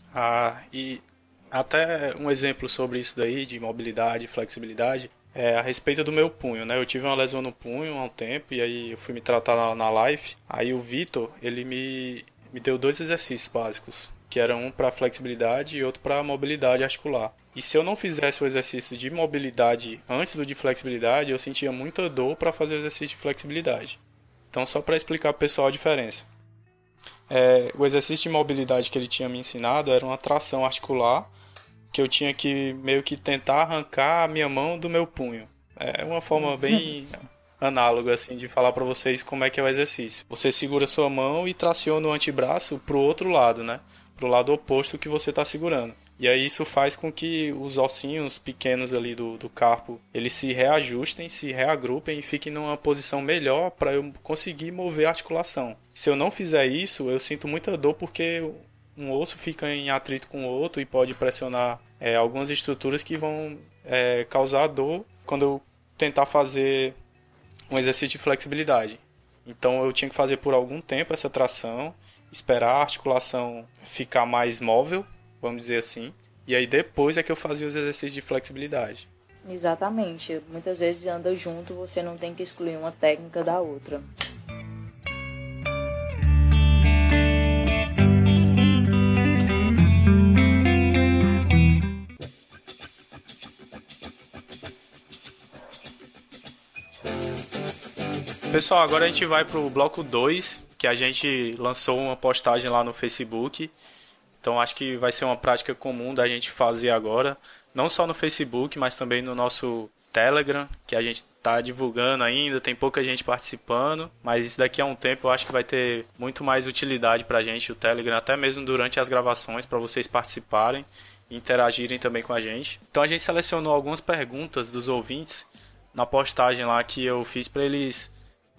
E até um exemplo sobre isso daí, de mobilidade e flexibilidade, é a respeito do meu punho, né? Eu tive uma lesão no punho há um tempo, e aí eu fui me tratar na live. Aí o Vitor, ele me deu 2 exercícios básicos, que eram um para flexibilidade e outro para mobilidade articular. E se eu não fizesse o exercício de mobilidade antes do de flexibilidade, eu sentia muita dor para fazer o exercício de flexibilidade. Então, só para explicar para o pessoal a diferença. O exercício de mobilidade que ele tinha me ensinado era uma tração articular, que eu tinha que meio que tentar arrancar a minha mão do meu punho. É uma forma bem análoga assim de falar para vocês como é que é o exercício. Você segura sua mão e traciona o antebraço pro outro lado, né? Pro lado oposto que você está segurando. E aí isso faz com que os ossinhos pequenos ali do carpo, eles se reajustem, se reagrupem e fiquem numa posição melhor para eu conseguir mover a articulação. Se eu não fizer isso, eu sinto muita dor porque um osso fica em atrito com o outro e pode pressionar algumas estruturas que vão causar dor quando eu tentar fazer um exercício de flexibilidade. Então eu tinha que fazer por algum tempo essa tração, esperar a articulação ficar mais móvel, vamos dizer assim, e aí depois é que eu fazia os exercícios de flexibilidade. Exatamente. Muitas vezes anda junto, você não tem que excluir uma técnica da outra. Pessoal, agora a gente vai pro bloco 2, que a gente lançou uma postagem lá no Facebook. Então acho que vai ser uma prática comum da gente fazer agora, não só no Facebook, mas também no nosso Telegram, que a gente está divulgando ainda, tem pouca gente participando, mas isso daqui a um tempo eu acho que vai ter muito mais utilidade pra gente, o Telegram, até mesmo durante as gravações, para vocês participarem e interagirem também com a gente. Então a gente selecionou algumas perguntas dos ouvintes na postagem lá que eu fiz para eles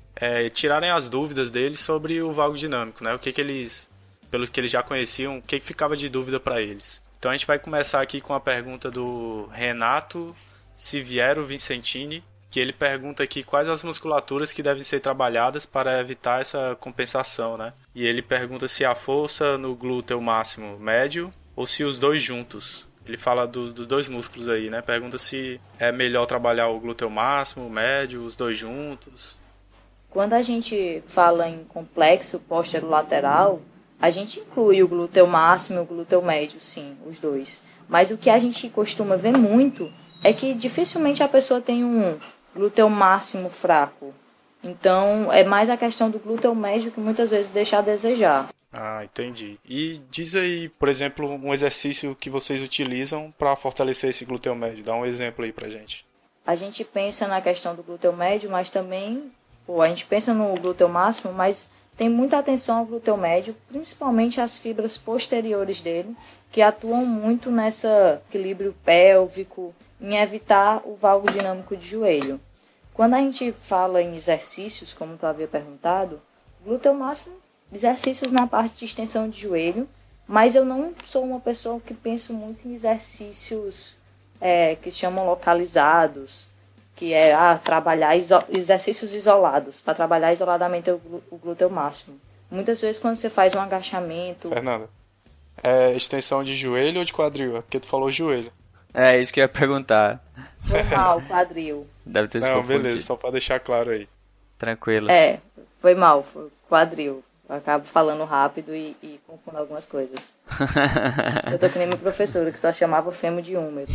tirarem as dúvidas deles sobre o valgo dinâmico, né? O que eles, pelo que eles já conheciam, o que ficava de dúvida para eles. Então a gente vai começar aqui com a pergunta do Renato Siviero Vincentini, que ele pergunta aqui quais as musculaturas que devem ser trabalhadas para evitar essa compensação, né? E ele pergunta se a força no glúteo máximo médio ou se os dois juntos. Ele fala dos dois músculos aí, né? Pergunta se é melhor trabalhar o glúteo máximo, o médio, os dois juntos. Quando a gente fala em complexo posterolateral, a gente inclui o glúteo máximo e o glúteo médio, sim, os dois. Mas o que a gente costuma ver muito é que dificilmente a pessoa tem um glúteo máximo fraco. Então, é mais a questão do glúteo médio que muitas vezes deixa a desejar. Ah, entendi. E diz aí, por exemplo, um exercício que vocês utilizam para fortalecer esse glúteo médio. Dá um exemplo aí pra gente. A gente pensa na questão do glúteo médio, mas também... a gente pensa no glúteo máximo, mas tem muita atenção ao glúteo médio, principalmente as fibras posteriores dele, que atuam muito nesse equilíbrio pélvico, em evitar o valgo dinâmico de joelho. Quando a gente fala em exercícios, como tu havia perguntado, glúteo máximo, exercícios na parte de extensão de joelho, mas eu não sou uma pessoa que penso muito em exercícios que se chamam localizados, que é trabalhar exercícios isolados, para trabalhar isoladamente o glúteo máximo. Muitas vezes quando você faz um agachamento... Fernanda, é extensão de joelho ou de quadril? É porque tu falou joelho. É isso que eu ia perguntar. Foi mal, quadril. Deve ter se Não, confundido. beleza, só para deixar claro aí. Tranquilo. Foi mal, foi quadril. Eu acabo falando rápido e confundo algumas coisas. Eu tô que nem minha professora, que só chamava fêmur de húmero.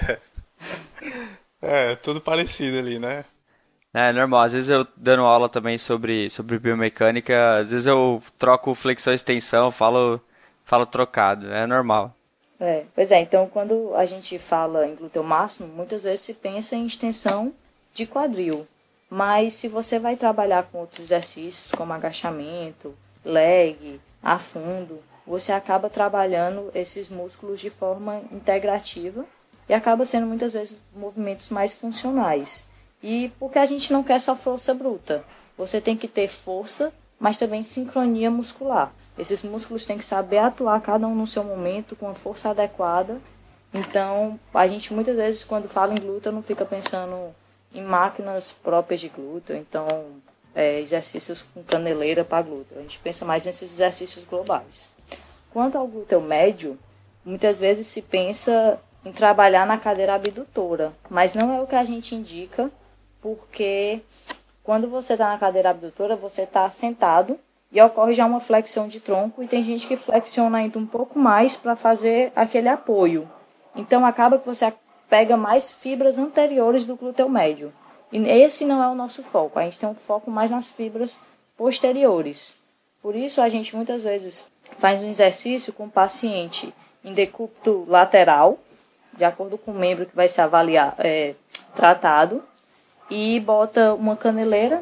Tudo parecido ali, né? É normal, às vezes eu dando aula também sobre biomecânica, às vezes eu troco flexão e extensão, falo trocado, é normal. Pois é, então quando a gente fala em glúteo máximo, muitas vezes se pensa em extensão de quadril. Mas se você vai trabalhar com outros exercícios, como agachamento, leg, afundo, você acaba trabalhando esses músculos de forma integrativa e acaba sendo muitas vezes movimentos mais funcionais. E porque a gente não quer só força bruta, você tem que ter força, mas também sincronia muscular. Esses músculos têm que saber atuar cada um no seu momento, com a força adequada. Então, a gente muitas vezes, quando fala em glúteo, não fica pensando em máquinas próprias de glúteo, então exercícios com caneleira para glúteo. A gente pensa mais nesses exercícios globais. Quanto ao glúteo médio, muitas vezes se pensa em trabalhar na cadeira abdutora, mas não é o que a gente indica, porque quando você está na cadeira abdutora, você está sentado e ocorre já uma flexão de tronco e tem gente que flexiona ainda um pouco mais para fazer aquele apoio. Então acaba que você pega mais fibras anteriores do glúteo médio. E esse não é o nosso foco, a gente tem um foco mais nas fibras posteriores. Por isso, a gente muitas vezes faz um exercício com o paciente em decúbito lateral, de acordo com o membro que vai ser tratado, e bota uma caneleira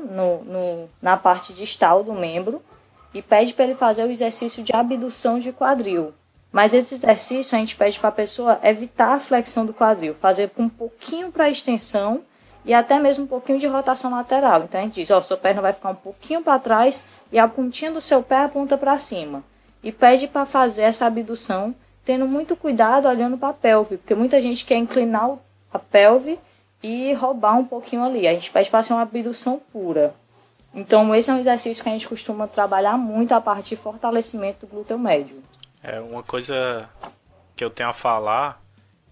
na parte distal do membro e pede para ele fazer o exercício de abdução de quadril. Mas esse exercício a gente pede para a pessoa evitar a flexão do quadril, fazer um pouquinho para extensão e até mesmo um pouquinho de rotação lateral. Então a gente diz, sua perna vai ficar um pouquinho para trás e a pontinha do seu pé aponta para cima. E pede para fazer essa abdução, tendo muito cuidado olhando para a pelve, porque muita gente quer inclinar a pelve e roubar um pouquinho ali. A gente pede para ser uma abdução pura. Então esse é um exercício que a gente costuma trabalhar muito a parte de fortalecimento do glúteo médio. Uma coisa que eu tenho a falar,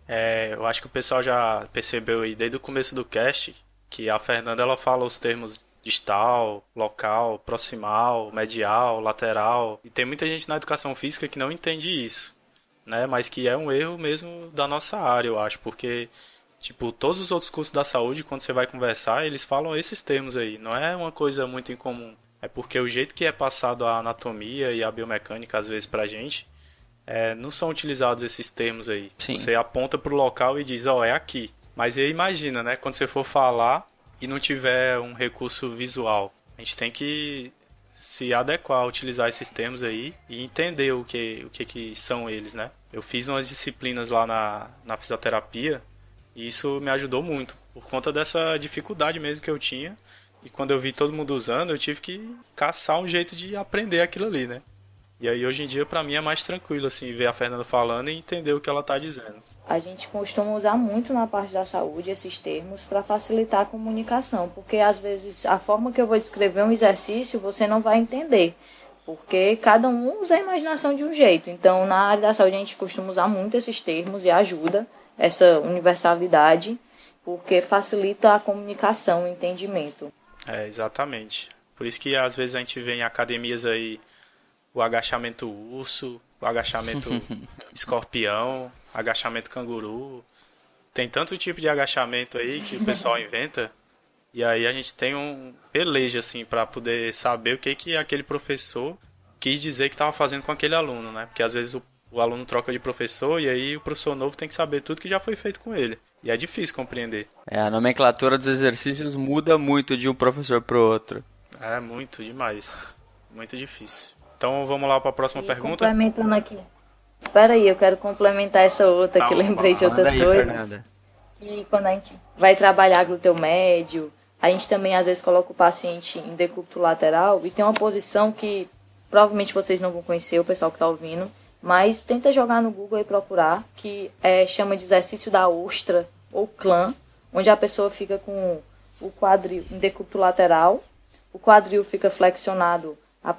eu acho que o pessoal já percebeu aí desde o começo do cast, que a Fernanda ela fala os termos distal, local, proximal, medial, lateral, e tem muita gente na educação física que não entende isso, né? Mas que é um erro mesmo da nossa área, eu acho, porque todos os outros cursos da saúde, quando você vai conversar, eles falam esses termos aí, não é uma coisa muito incomum. É porque o jeito que é passado a anatomia e a biomecânica, às vezes, pra gente, não são utilizados esses termos aí. Sim. Você aponta pro local e diz, é aqui. Mas aí imagina, né? Quando você for falar e não tiver um recurso visual. A gente tem que se adequar a utilizar esses termos aí e entender o que são eles, né? Eu fiz umas disciplinas lá na fisioterapia e isso me ajudou muito. Por conta dessa dificuldade mesmo que eu tinha. E quando eu vi todo mundo usando, eu tive que caçar um jeito de aprender aquilo ali, né? E aí, hoje em dia, pra mim é mais tranquilo, assim, ver a Fernanda falando e entender o que ela tá dizendo. A gente costuma usar muito na parte da saúde esses termos para facilitar a comunicação, porque às vezes a forma que eu vou descrever um exercício você não vai entender, porque cada um usa a imaginação de um jeito. Então, na área da saúde, a gente costuma usar muito esses termos e ajuda essa universalidade, porque facilita a comunicação, o entendimento. Exatamente. Por isso que às vezes a gente vê em academias aí o agachamento urso, o agachamento escorpião, agachamento canguru. Tem tanto tipo de agachamento aí que o pessoal inventa. E aí a gente tem um peleja assim para poder saber o que aquele professor quis dizer que estava fazendo com aquele aluno, né? Porque às vezes o aluno troca de professor e aí o professor novo tem que saber tudo que já foi feito com ele. E é difícil compreender. A nomenclatura dos exercícios muda muito de um professor para o outro. É muito demais. Muito difícil. Então vamos lá para a próxima pergunta. Complementando aqui. Espera aí, eu quero complementar essa outra que lembrei de outras coisas. Fernanda. Que quando a gente vai trabalhar glúteo médio, a gente também às vezes coloca o paciente em decúbito lateral e tem uma posição que provavelmente vocês não vão conhecer, o pessoal que está ouvindo, mas tenta jogar no Google e procurar, que chama de exercício da ostra ou clã, onde a pessoa fica com o quadril em decúbito lateral, o quadril fica flexionado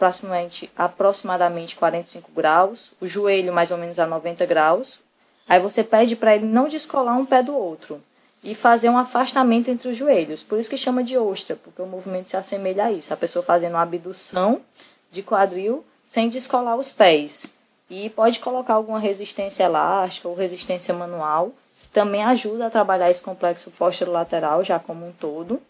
aproximadamente 45 graus, o joelho mais ou menos a 90 graus. Aí você pede para ele não descolar um pé do outro e fazer um afastamento entre os joelhos. Por isso que chama de ostra, porque o movimento se assemelha a isso. A pessoa fazendo uma abdução de quadril sem descolar os pés. E pode colocar alguma resistência elástica ou resistência manual. Também ajuda a trabalhar esse complexo posterolateral já como um todo.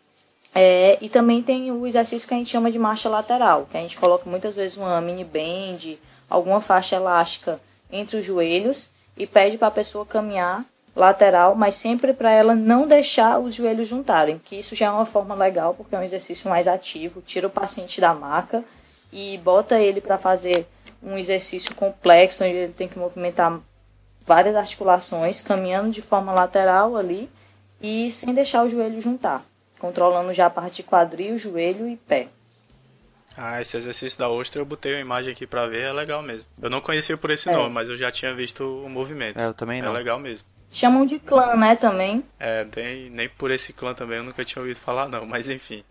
E também tem o exercício que a gente chama de marcha lateral, que a gente coloca muitas vezes uma mini band, alguma faixa elástica entre os joelhos e pede para a pessoa caminhar lateral, mas sempre para ela não deixar os joelhos juntarem, que isso já é uma forma legal, porque é um exercício mais ativo, tira o paciente da maca e bota ele para fazer um exercício complexo, onde ele tem que movimentar várias articulações, caminhando de forma lateral ali e sem deixar o joelho juntar, controlando já a parte de quadril, joelho e pé. Esse exercício da ostra eu botei uma imagem aqui pra ver, é legal mesmo. Eu não conhecia por esse nome, mas eu já tinha visto o movimento. Eu também não. É legal mesmo. Chamam de clã, né, também? Nem por esse clã também eu nunca tinha ouvido falar não, mas enfim.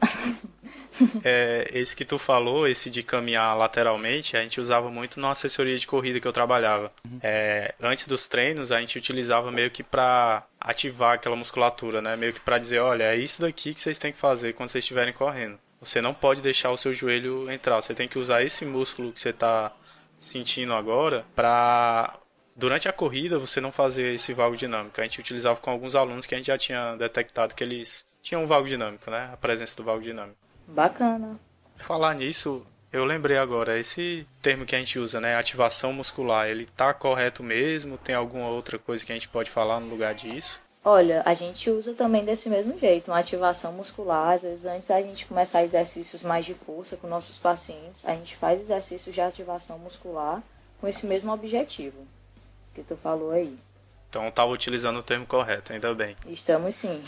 Esse que tu falou, esse de caminhar lateralmente, a gente usava muito na assessoria de corrida que eu trabalhava. Antes dos treinos, a gente utilizava meio que pra ativar aquela musculatura, né? Meio que pra dizer, olha, é isso daqui que vocês têm que fazer quando vocês estiverem correndo. Você não pode deixar o seu joelho entrar, você tem que usar esse músculo que você tá sentindo agora pra... Durante a corrida, você não fazer esse valgo dinâmico. A gente utilizava com alguns alunos que a gente já tinha detectado que eles tinham um valgo dinâmico, né? A presença do valgo dinâmico. Bacana. Falar nisso, Eu lembrei agora, esse termo que a gente usa, né, ativação muscular, ele tá correto mesmo? Tem alguma outra coisa que a gente pode falar no lugar disso? Olha, a gente usa também desse mesmo jeito, uma ativação muscular. Às vezes, antes da gente começar exercícios mais de força com nossos pacientes, a gente faz exercícios de ativação muscular com esse mesmo objetivo que tu falou aí. Então eu tava utilizando o termo correto, ainda bem. Estamos sim.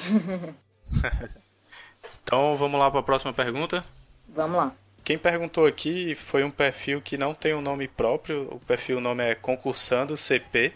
Então vamos lá para a próxima pergunta? Vamos lá. Quem perguntou aqui foi um perfil que não tem um nome próprio, o nome é Concursando CP.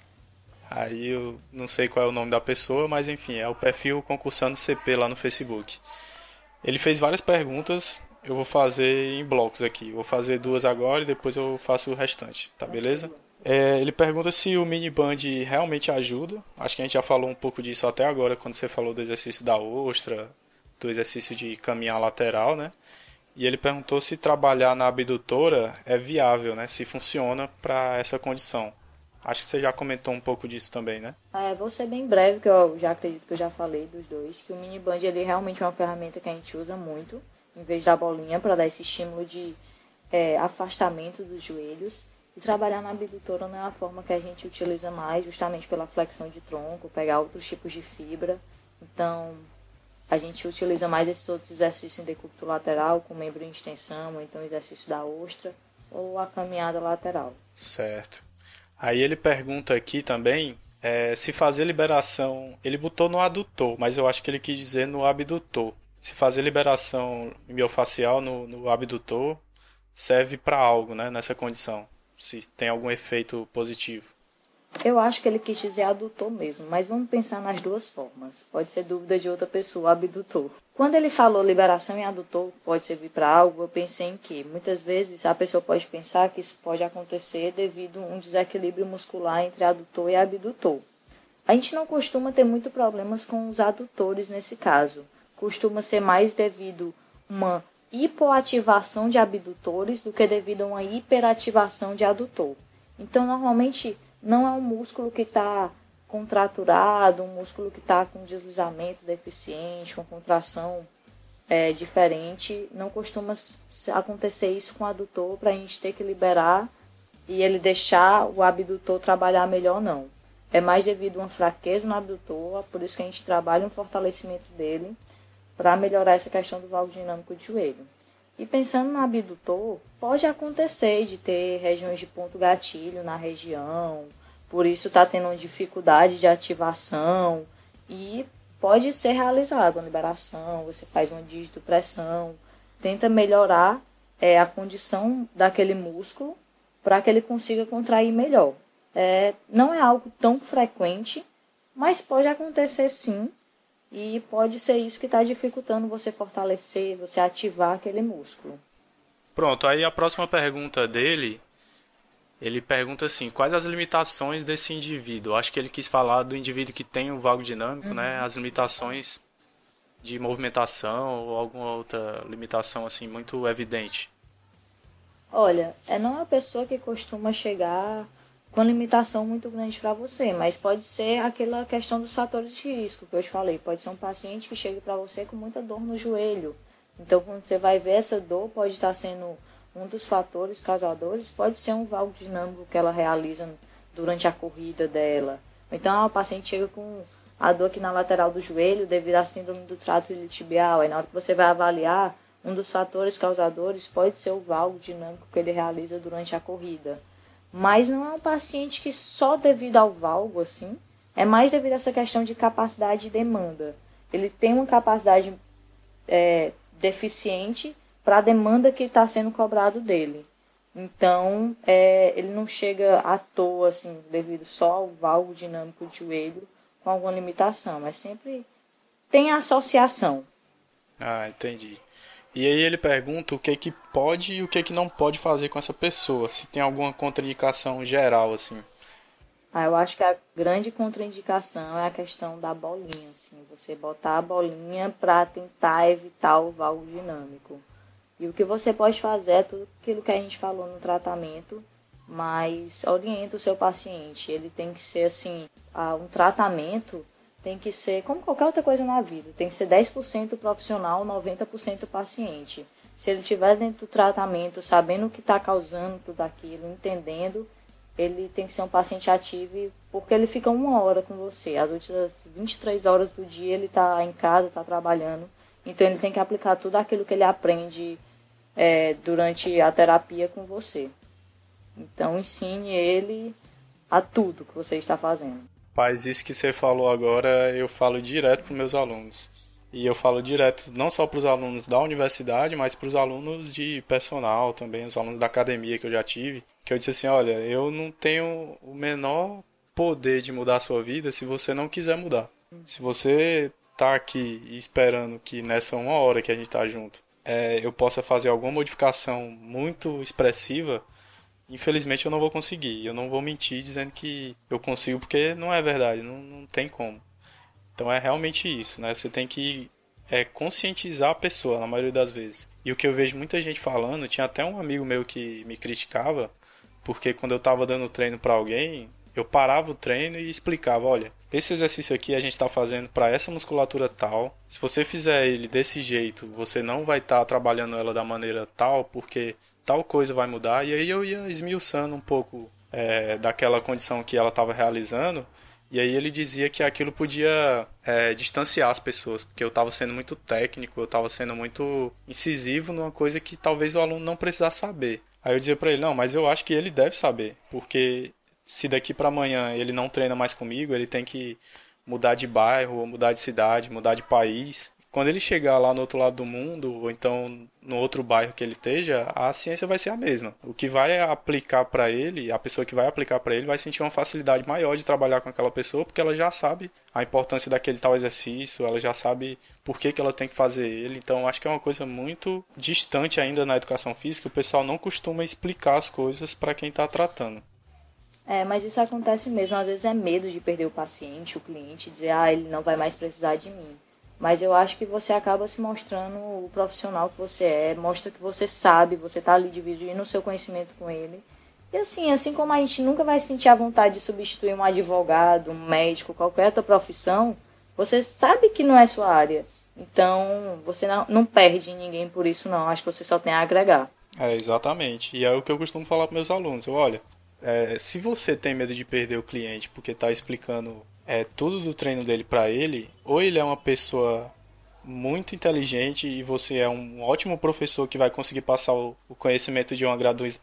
Aí eu não sei qual é o nome da pessoa, mas enfim, é o perfil Concursando CP lá no Facebook. Ele fez várias perguntas, eu vou fazer em blocos aqui. Vou fazer 2 agora e depois eu faço o restante, tá beleza? Ele pergunta se o mini band realmente ajuda. Acho que a gente já falou um pouco disso até agora, quando você falou do exercício da ostra, do exercício de caminhar lateral, né? E ele perguntou se trabalhar na abdutora é viável, né? Se funciona para essa condição. Acho que você já comentou um pouco disso também, né? Vou ser bem breve, que eu já acredito que eu já falei dos dois, que o mini band ele realmente é uma ferramenta que a gente usa muito, em vez da bolinha, para dar esse estímulo de afastamento dos joelhos. E trabalhar na abdutora não é a forma que a gente utiliza mais, justamente pela flexão de tronco, pegar outros tipos de fibra. Então, a gente utiliza mais esses outros exercícios em decúbito lateral, com membro em extensão, ou então exercício da ostra, ou a caminhada lateral. Certo. Aí ele pergunta aqui também se fazer liberação... Ele botou no adutor, mas eu acho que ele quis dizer no abdutor. Se fazer liberação miofascial no abdutor serve para algo, né, nessa condição. Se tem algum efeito positivo. Eu acho que ele quis dizer adutor mesmo, mas vamos pensar nas duas formas. Pode ser dúvida de outra pessoa, abdutor. Quando ele falou liberação em adutor, pode servir para algo, eu pensei em que muitas vezes a pessoa pode pensar que isso pode acontecer devido a um desequilíbrio muscular entre adutor e abdutor. A gente não costuma ter muito problemas com os adutores nesse caso. Costuma ser mais devido a uma hipoativação de abdutores do que devido a uma hiperativação de adutor. Então, normalmente, não é um músculo que está contraturado, um músculo que está com deslizamento deficiente, com contração diferente. Não costuma acontecer isso com o adutor para a gente ter que liberar e ele deixar o abdutor trabalhar melhor, não. É mais devido a uma fraqueza no abdutor, por isso que a gente trabalha um fortalecimento dele, para melhorar essa questão do valgo dinâmico de joelho. E pensando no abdutor, pode acontecer de ter regiões de ponto gatilho na região, por isso está tendo uma dificuldade de ativação, e pode ser realizada uma liberação, você faz uma digitopressão, tenta melhorar a condição daquele músculo para que ele consiga contrair melhor. Não é algo tão frequente, mas pode acontecer sim. E pode ser isso que está dificultando você fortalecer, você ativar aquele músculo. Pronto, aí a próxima pergunta dele, ele pergunta assim, quais as limitações desse indivíduo? Acho que ele quis falar do indivíduo que tem o valgo dinâmico, né? As limitações de movimentação ou alguma outra limitação assim muito evidente. Olha, não é uma pessoa que costuma chegar com limitação muito grande para você, mas pode ser aquela questão dos fatores de risco que eu te falei. Pode ser um paciente que chega para você com muita dor no joelho. Então, quando você vai ver essa dor, pode estar sendo um dos fatores causadores, pode ser um valgo dinâmico que ela realiza durante a corrida dela. Então, a paciente chega com a dor aqui na lateral do joelho devido à síndrome do trato iliotibial. Aí, na hora que você vai avaliar, um dos fatores causadores pode ser o valgo dinâmico que ele realiza durante a corrida. Mas não é um paciente que só devido ao valgo, assim, é mais devido a essa questão de capacidade e demanda. Ele tem uma capacidade deficiente para a demanda que está sendo cobrado dele. Então, ele não chega à toa, assim, devido só ao valgo dinâmico de joelho, com alguma limitação, mas sempre tem associação. Ah, entendi. E aí ele pergunta o que pode e o que não pode fazer com essa pessoa, se tem alguma contraindicação geral, assim. Eu acho que a grande contraindicação é a questão da bolinha, assim, você botar a bolinha para tentar evitar o valgo dinâmico. E o que você pode fazer é tudo aquilo que a gente falou no tratamento, mas orienta o seu paciente. Ele tem que ser, assim, um tratamento tem que ser, como qualquer outra coisa na vida, tem que ser 10% profissional, 90% paciente. Se ele estiver dentro do tratamento, sabendo o que está causando tudo aquilo, entendendo, ele tem que ser um paciente ativo, porque ele fica 1 hora com você. As outras 23 horas do dia ele está em casa, está trabalhando. Então ele tem que aplicar tudo aquilo que ele aprende durante a terapia com você. Então ensine ele a tudo que você está fazendo. Mas isso que você falou agora, eu falo direto para os meus alunos. E eu falo direto não só para os alunos da universidade, mas para os alunos de personal também, os alunos da academia que eu já tive. Que eu disse assim, olha, eu não tenho o menor poder de mudar a sua vida se você não quiser mudar. Se você tá aqui esperando que nessa 1 hora que a gente tá junto, eu possa fazer alguma modificação muito expressiva, infelizmente eu não vou conseguir. Eu não vou mentir dizendo que eu consigo, porque não é verdade, não tem como. Então é realmente isso, né? Você tem que conscientizar a pessoa, na maioria das vezes. E o que eu vejo muita gente falando, tinha até um amigo meu que me criticava, porque quando eu tava dando treino para alguém, eu parava o treino e explicava, olha, esse exercício aqui a gente está fazendo para essa musculatura tal. Se você fizer ele desse jeito, você não vai estar trabalhando ela da maneira tal, porque tal coisa vai mudar. E aí eu ia esmiuçando um pouco daquela condição que ela estava realizando. E aí ele dizia que aquilo podia distanciar as pessoas, porque eu estava sendo muito técnico, eu estava sendo muito incisivo numa coisa que talvez o aluno não precisasse saber. Aí eu dizia para ele, não, mas eu acho que ele deve saber, porque se daqui para amanhã ele não treina mais comigo, ele tem que mudar de bairro, ou mudar de cidade, mudar de país. Quando ele chegar lá no outro lado do mundo, ou então no outro bairro que ele esteja, a ciência vai ser a mesma. O que vai aplicar para ele, a pessoa que vai aplicar para ele, vai sentir uma facilidade maior de trabalhar com aquela pessoa, porque ela já sabe a importância daquele tal exercício, ela já sabe por que ela tem que fazer ele. Então, acho que é uma coisa muito distante ainda na educação física, o pessoal não costuma explicar as coisas para quem está tratando. Mas isso acontece mesmo. Às vezes é medo de perder o paciente, o cliente, dizer, ele não vai mais precisar de mim. Mas eu acho que você acaba se mostrando o profissional que você é, mostra que você sabe, você está ali dividindo o seu conhecimento com ele. E assim como a gente nunca vai sentir a vontade de substituir um advogado, um médico, qualquer outra profissão, você sabe que não é sua área. Então, você não perde ninguém por isso, não. Acho que você só tem a agregar. Exatamente. E é o que eu costumo falar para meus alunos. Olha, se você tem medo de perder o cliente porque está explicando tudo do treino dele para ele, ou ele é uma pessoa muito inteligente e você é um ótimo professor que vai conseguir passar o conhecimento de uma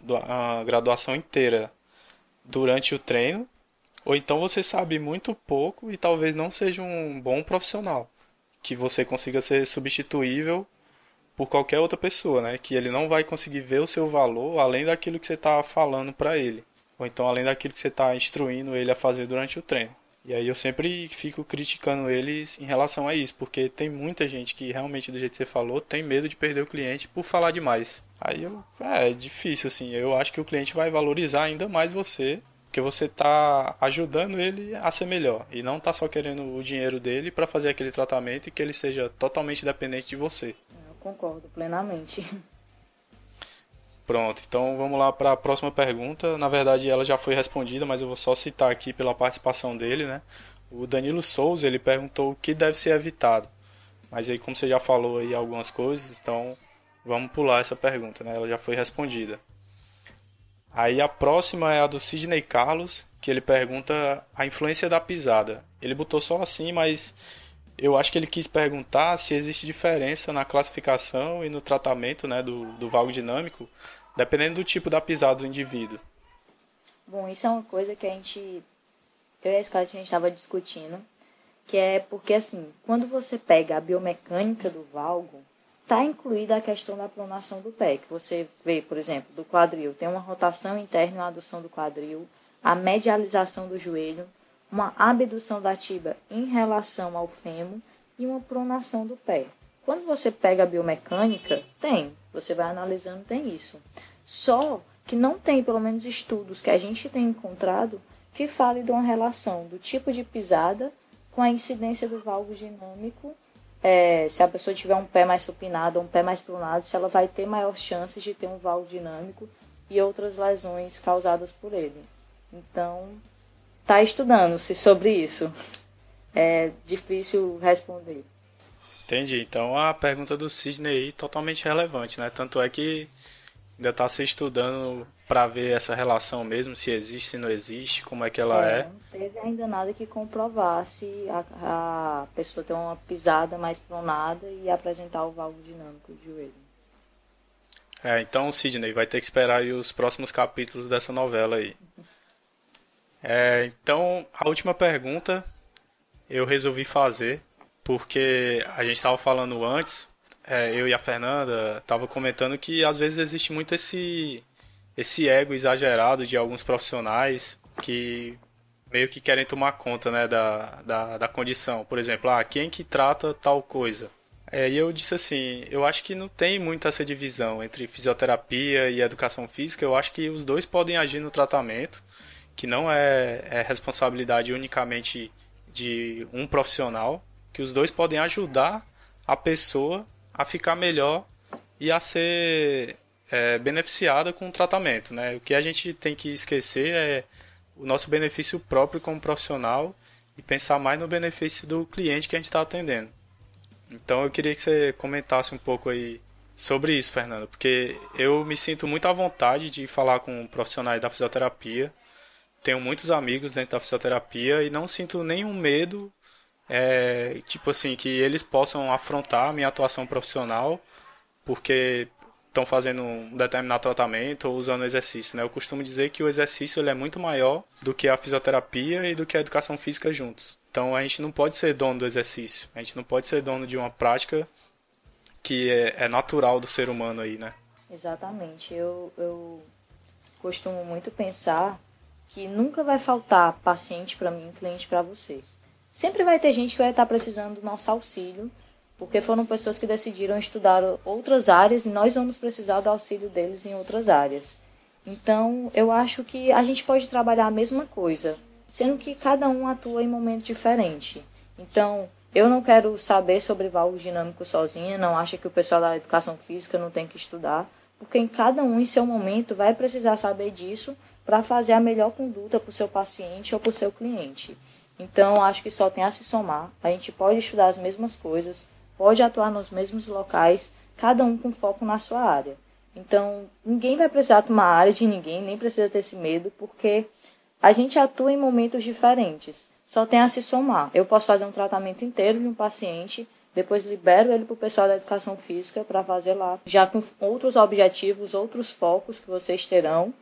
graduação inteira durante o treino, ou então você sabe muito pouco e talvez não seja um bom profissional, que você consiga ser substituível por qualquer outra pessoa, né? Que ele não vai conseguir ver o seu valor além daquilo que você está falando para ele, ou então além daquilo que você está instruindo ele a fazer durante o treino. E aí eu sempre fico criticando eles em relação a isso, porque tem muita gente que realmente, do jeito que você falou, tem medo de perder o cliente por falar demais. Aí é difícil, assim, eu acho que o cliente vai valorizar ainda mais você, porque você está ajudando ele a ser melhor, e não está só querendo o dinheiro dele para fazer aquele tratamento e que ele seja totalmente dependente de você. Eu concordo plenamente. Pronto, então vamos lá para a próxima pergunta. Na verdade ela já foi respondida, mas eu vou só citar aqui pela participação dele, né? O Danilo Souza, ele perguntou o que deve ser evitado. Mas aí, como você já falou aí algumas coisas, então vamos pular essa pergunta, né? Ela já foi respondida. Aí a próxima é a do Sidney Carlos, que ele pergunta a influência da pisada. Ele botou só assim, mas eu acho que ele quis perguntar se existe diferença na classificação e no tratamento, né, do valgo dinâmico, dependendo do tipo da pisada do indivíduo. Bom, isso é uma coisa que eu e a Scarlett, a gente estava discutindo, que é porque, assim, quando você pega a biomecânica do valgo, está incluída a questão da pronação do pé, que você vê, por exemplo, do quadril, tem uma rotação interna e uma adução do quadril, a medialização do joelho, uma abdução da tíbia em relação ao fêmur e uma pronação do pé. Quando você pega a biomecânica, você vai analisando, tem isso. Só que não tem, pelo menos, estudos que a gente tem encontrado que falem de uma relação do tipo de pisada com a incidência do valgo dinâmico. Se a pessoa tiver um pé mais supinado ou um pé mais pronado, se ela vai ter maior chances de ter um valgo dinâmico e outras lesões causadas por ele. Então, está estudando-se sobre isso. É difícil responder. Entendi. Então a pergunta do Sidney aí totalmente relevante, né? Tanto é que ainda está se estudando para ver essa relação mesmo, se existe, se não existe, como é que ela é. Não teve ainda nada que comprovasse a pessoa ter uma pisada mais pronada e apresentar o valgo dinâmico do joelho. Então, Sidney, vai ter que esperar aí os próximos capítulos dessa novela aí. Então, a última pergunta eu resolvi fazer, porque a gente estava falando antes, eu e a Fernanda estava comentando que às vezes existe muito esse ego exagerado de alguns profissionais que meio que querem tomar conta, né, da condição. Por exemplo, quem que trata tal coisa? E eu disse assim, eu acho que não tem muito essa divisão entre fisioterapia e educação física. Eu acho que os dois podem agir no tratamento, que não é responsabilidade unicamente de um profissional, que os dois podem ajudar a pessoa a ficar melhor e a ser beneficiada com o tratamento, né? O que a gente tem que esquecer é o nosso benefício próprio como profissional e pensar mais no benefício do cliente que a gente está atendendo. Então eu queria que você comentasse um pouco aí sobre isso, Fernanda, porque eu me sinto muito à vontade de falar com profissionais da fisioterapia, tenho muitos amigos dentro da fisioterapia e não sinto nenhum medo, tipo assim, que eles possam afrontar a minha atuação profissional porque estão fazendo um determinado tratamento ou usando exercício, né? Eu costumo dizer que o exercício ele é muito maior do que a fisioterapia e do que a educação física juntos. Então a gente não pode ser dono do exercício, a gente não pode ser dono de uma prática que é natural do ser humano aí, né? Exatamente. Eu costumo muito pensar que nunca vai faltar paciente para mim, cliente para você. Sempre vai ter gente que vai estar precisando do nosso auxílio, porque foram pessoas que decidiram estudar outras áreas e nós vamos precisar do auxílio deles em outras áreas. Então, eu acho que a gente pode trabalhar a mesma coisa, sendo que cada um atua em um momento diferente. Então, eu não quero saber sobre valgo dinâmico sozinha, não acho que o pessoal da educação física não tem que estudar, porque em cada um em seu momento vai precisar saber disso para fazer a melhor conduta para o seu paciente ou para o seu cliente. Então, acho que só tem a se somar, a gente pode estudar as mesmas coisas, pode atuar nos mesmos locais, cada um com foco na sua área. Então, ninguém vai precisar tomar a área de ninguém, nem precisa ter esse medo, porque a gente atua em momentos diferentes. Só tem a se somar. Eu posso fazer um tratamento inteiro de um paciente, depois libero ele para o pessoal da educação física para fazer lá, já com outros objetivos, outros focos que vocês terão.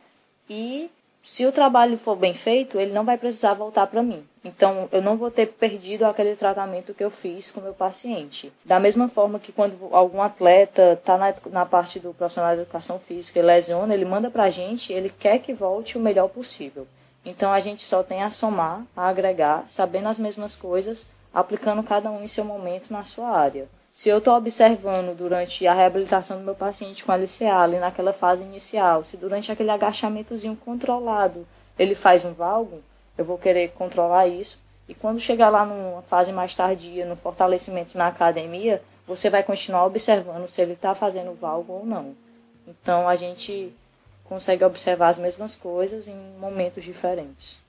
E se o trabalho for bem feito, ele não vai precisar voltar para mim. Então, eu não vou ter perdido aquele tratamento que eu fiz com o meu paciente. Da mesma forma que quando algum atleta está na parte do profissional de educação física e lesiona, ele manda para a gente, ele quer que volte o melhor possível. Então, a gente só tem a somar, a agregar, sabendo as mesmas coisas, aplicando cada um em seu momento na sua área. Se eu estou observando durante a reabilitação do meu paciente com LCA, ali naquela fase inicial, se durante aquele agachamentozinho controlado ele faz um valgo, eu vou querer controlar isso. E quando chegar lá numa fase mais tardia, no fortalecimento na academia, você vai continuar observando se ele está fazendo valgo ou não. Então, a gente consegue observar as mesmas coisas em momentos diferentes.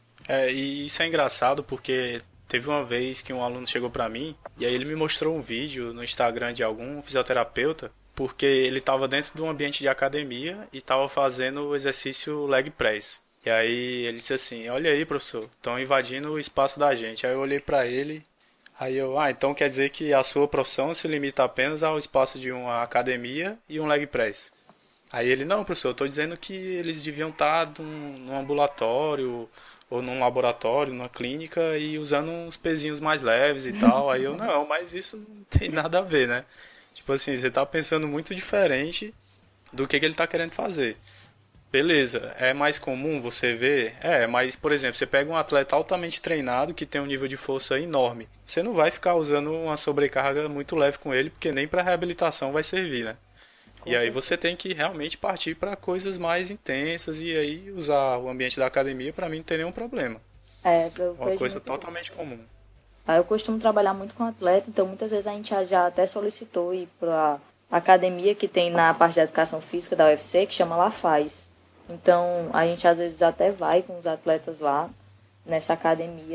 E isso é engraçado porque teve uma vez que um aluno chegou para mim e aí ele me mostrou um vídeo no Instagram de algum fisioterapeuta, porque ele estava dentro de um ambiente de academia e estava fazendo o exercício leg press. E aí ele disse assim, olha aí, professor, estão invadindo o espaço da gente. Aí eu olhei para ele, aí eu, então quer dizer que a sua profissão se limita apenas ao espaço de uma academia e um leg press. Aí ele, não, professor, eu estou dizendo que eles deviam estar num ambulatório ou num laboratório, numa clínica e usando uns pezinhos mais leves e tal. Aí eu, não, mas isso não tem nada a ver, né? Tipo assim, você está pensando muito diferente do que ele está querendo fazer. Beleza, é mais comum você ver? Mas, por exemplo, você pega um atleta altamente treinado que tem um nível de força enorme. Você não vai ficar usando uma sobrecarga muito leve com ele, porque nem para reabilitação vai servir, né? E aí você tem que realmente partir para coisas mais intensas e aí usar o ambiente da academia para mim não tem nenhum problema. Uma coisa totalmente comum. Eu costumo trabalhar muito com atleta, então muitas vezes a gente já até solicitou ir para a academia que tem na parte da educação física da UFC, que chama La Faz. Então a gente às vezes até vai com os atletas lá nessa academia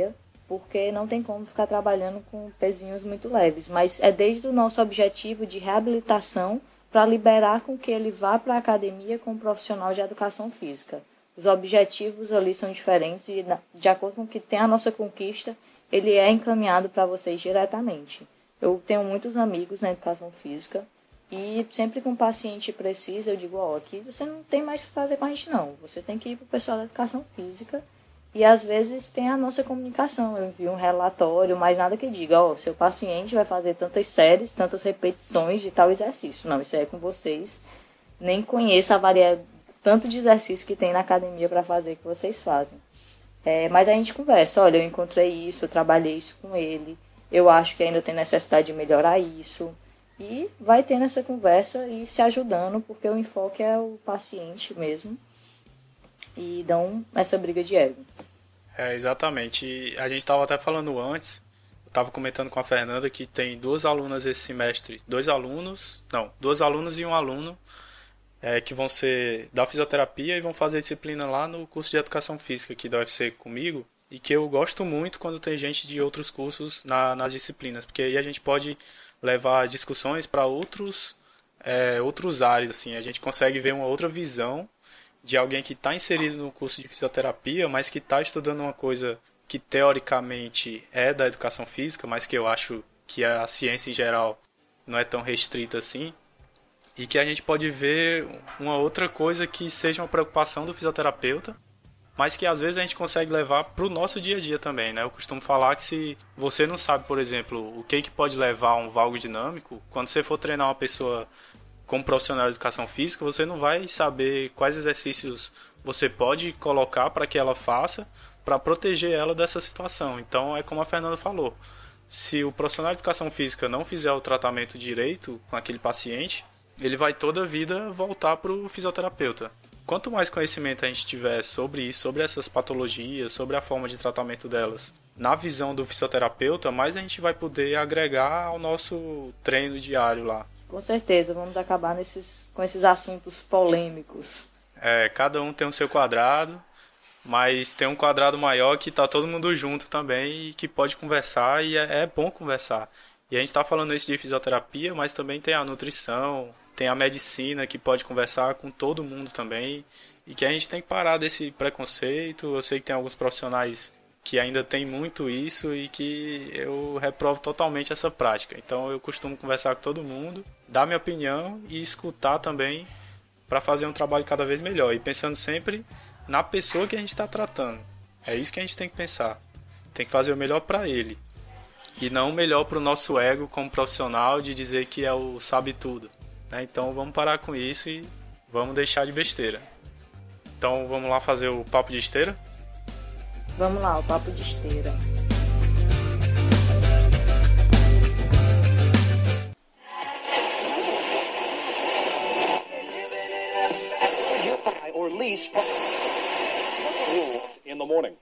porque não tem como ficar trabalhando com pezinhos muito leves. Mas é desde o nosso objetivo de reabilitação para liberar com que ele vá para a academia com um profissional de educação física. Os objetivos ali são diferentes e, de acordo com o que tem a nossa conquista, ele é encaminhado para vocês diretamente. Eu tenho muitos amigos na educação física e sempre que um paciente precisa, eu digo, aqui você não tem mais o que fazer com a gente não. Você tem que ir para o pessoal da educação física e às vezes tem a nossa comunicação. Eu envio um relatório, mas nada que diga, seu paciente vai fazer tantas séries, tantas repetições de tal exercício. Não, isso aí é com vocês. Nem conheço a variedade, tanto de exercício que tem na academia para fazer que vocês fazem. Mas a gente conversa, olha, eu encontrei isso, eu trabalhei isso com ele, eu acho que ainda tem necessidade de melhorar isso. E vai tendo essa conversa e se ajudando, porque o enfoque é o paciente mesmo. E dão essa briga de ego. Exatamente. E a gente estava até falando antes, eu estava comentando com a Fernanda que tem duas alunas esse semestre. Duas alunas e um aluno que vão ser da fisioterapia e vão fazer disciplina lá no curso de educação física aqui da UFC comigo. E que eu gosto muito quando tem gente de outros cursos nas disciplinas, porque aí a gente pode levar discussões para outros áreas, assim, a gente consegue ver uma outra visão de alguém que está inserido no curso de fisioterapia, mas que está estudando uma coisa que teoricamente é da educação física, mas que eu acho que a ciência em geral não é tão restrita assim, e que a gente pode ver uma outra coisa que seja uma preocupação do fisioterapeuta, mas que às vezes a gente consegue levar para o nosso dia a dia também, né? Eu costumo falar que se você não sabe, por exemplo, o que pode levar a um valgo dinâmico, quando você for treinar uma pessoa como profissional de educação física, você não vai saber quais exercícios você pode colocar para que ela faça, para proteger ela dessa situação. Então é como a Fernanda falou, se o profissional de educação física não fizer o tratamento direito com aquele paciente, ele vai toda a vida voltar para o fisioterapeuta. Quanto mais conhecimento a gente tiver sobre isso, sobre essas patologias, sobre a forma de tratamento delas, na visão do fisioterapeuta, mais a gente vai poder agregar ao nosso treino diário lá. Com certeza, vamos acabar com esses assuntos polêmicos. Cada um tem o seu quadrado, mas tem um quadrado maior que está todo mundo junto também e que pode conversar, e é bom conversar. E a gente está falando isso de fisioterapia, mas também tem a nutrição, tem a medicina que pode conversar com todo mundo também, e que a gente tem que parar desse preconceito. Eu sei que tem alguns profissionais que ainda tem muito isso e que eu reprovo totalmente essa prática. Então eu costumo conversar com todo mundo, dar minha opinião e escutar também para fazer um trabalho cada vez melhor. E pensando sempre na pessoa que a gente está tratando. É isso que a gente tem que pensar. Tem que fazer o melhor para ele. E não o melhor para o nosso ego como profissional de dizer que é o sabe tudo. Então vamos parar com isso e vamos deixar de besteira. Então vamos lá fazer o papo de esteira? Vamos lá, o papo de esteira. Or lease in the morning.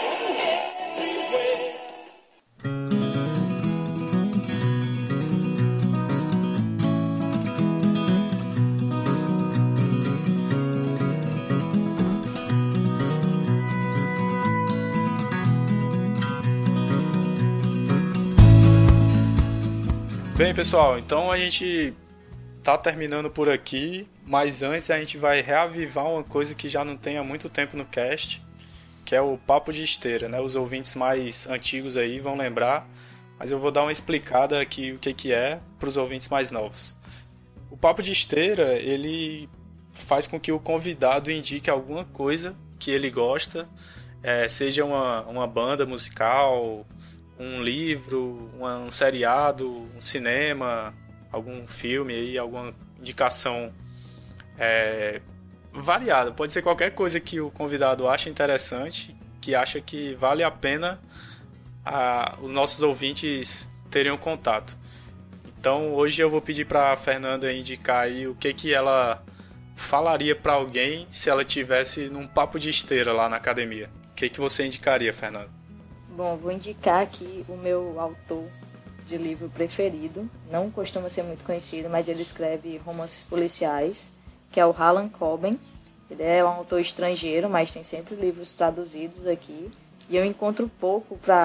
Bem, pessoal, então a gente tá terminando por aqui, mas antes a gente vai reavivar uma coisa que já não tem há muito tempo no cast, que é o papo de esteira, né? Os ouvintes mais antigos aí vão lembrar, mas eu vou dar uma explicada aqui o que é para os ouvintes mais novos. O papo de esteira, ele faz com que o convidado indique alguma coisa que ele gosta, seja uma banda musical, um livro, um seriado, um cinema, algum filme aí, alguma indicação variada. Pode ser qualquer coisa que o convidado acha interessante, que acha que vale a pena os nossos ouvintes terem um contato. Então hoje eu vou pedir para a Fernanda indicar aí o que ela falaria para alguém se ela tivesse num papo de esteira lá na academia. O que você indicaria, Fernanda? Bom, vou indicar aqui o meu autor de livro preferido. Não costuma ser muito conhecido, mas ele escreve romances policiais, que é o Harlan Coben. Ele é um autor estrangeiro, mas tem sempre livros traduzidos aqui. E eu encontro pouco para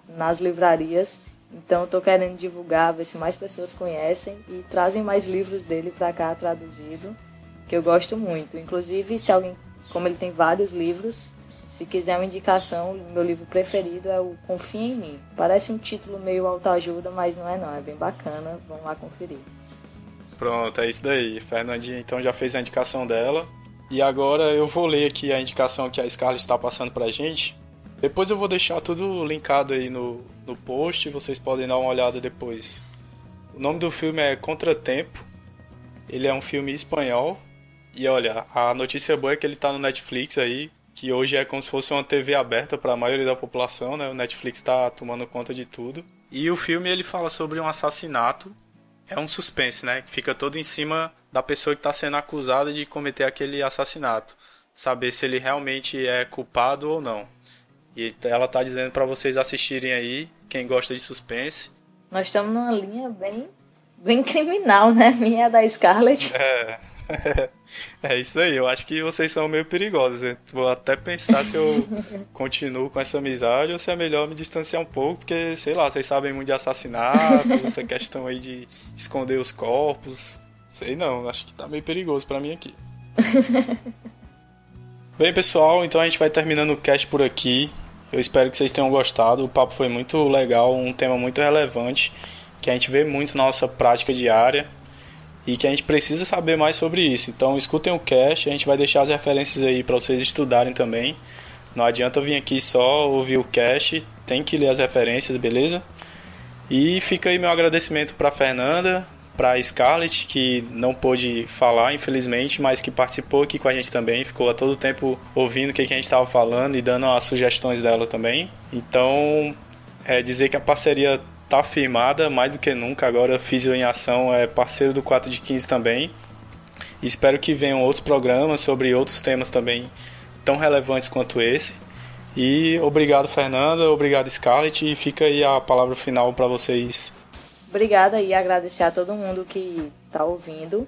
nas livrarias. Então estou querendo divulgar, ver se mais pessoas conhecem e trazem mais livros dele para cá traduzido, que eu gosto muito. Inclusive, se alguém, como ele tem vários livros, se quiser uma indicação, meu livro preferido é o Confia em Mim. Parece um título meio autoajuda, mas não, é bem bacana, vamos lá conferir. Pronto, é isso daí. Fernandinha então já fez a indicação dela. E agora eu vou ler aqui a indicação que a Scarlett está passando pra gente. Depois eu vou deixar tudo linkado aí no post, vocês podem dar uma olhada depois. O nome do filme é Contratempo. Ele é um filme espanhol. E olha, a notícia boa é que ele tá no Netflix aí, que hoje é como se fosse uma TV aberta para a maioria da população, né? O Netflix tá tomando conta de tudo. E o filme ele fala sobre um assassinato. É um suspense, né? Que fica todo em cima da pessoa que está sendo acusada de cometer aquele assassinato. Saber se ele realmente é culpado ou não. E ela tá dizendo para vocês assistirem aí, quem gosta de suspense. Nós estamos numa linha bem criminal, né? Minha é da Scarlett. É isso aí, eu acho que vocês são meio perigosos. Eu vou até pensar se eu continuo com essa amizade ou se é melhor me distanciar um pouco, porque, sei lá, vocês sabem muito de assassinato, essa questão aí de esconder os corpos. Sei não, acho que tá meio perigoso pra mim aqui. Bem, pessoal, então a gente vai terminando o cast por aqui. Eu espero que vocês tenham gostado. O papo foi muito legal, um tema muito relevante, que a gente vê muito na nossa prática diária e que a gente precisa saber mais sobre isso. Então escutem o cast, a gente vai deixar as referências aí para vocês estudarem também. Não adianta vir aqui só ouvir o cast, tem que ler as referências, beleza? E fica aí meu agradecimento para Fernanda, para a Scarlett, que não pôde falar, infelizmente, mas que participou aqui com a gente também, ficou a todo tempo ouvindo o que a gente estava falando e dando as sugestões dela também. Então, dizer que a parceria está firmada mais do que nunca. Agora, Físio em Ação é parceiro do 4 de 15 também. E espero que venham outros programas sobre outros temas também tão relevantes quanto esse. E obrigado, Fernanda, obrigado, Scarlett, e fica aí a palavra final para vocês. Obrigada e agradecer a todo mundo que está ouvindo.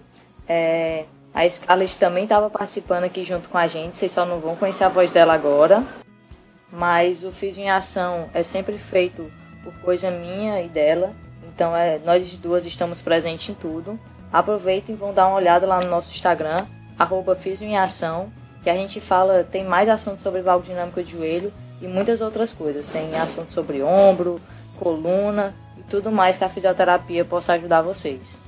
A Scarlett também estava participando aqui junto com a gente, vocês só não vão conhecer a voz dela agora. Mas o Físio em Ação é sempre feito por coisa minha e dela, então nós duas estamos presentes em tudo. Aproveitem e vão dar uma olhada lá no nosso Instagram, @Físio em Ação, que a gente fala, tem mais assuntos sobre valgo dinâmico de joelho e muitas outras coisas. Tem assuntos sobre ombro, coluna e tudo mais que a fisioterapia possa ajudar vocês.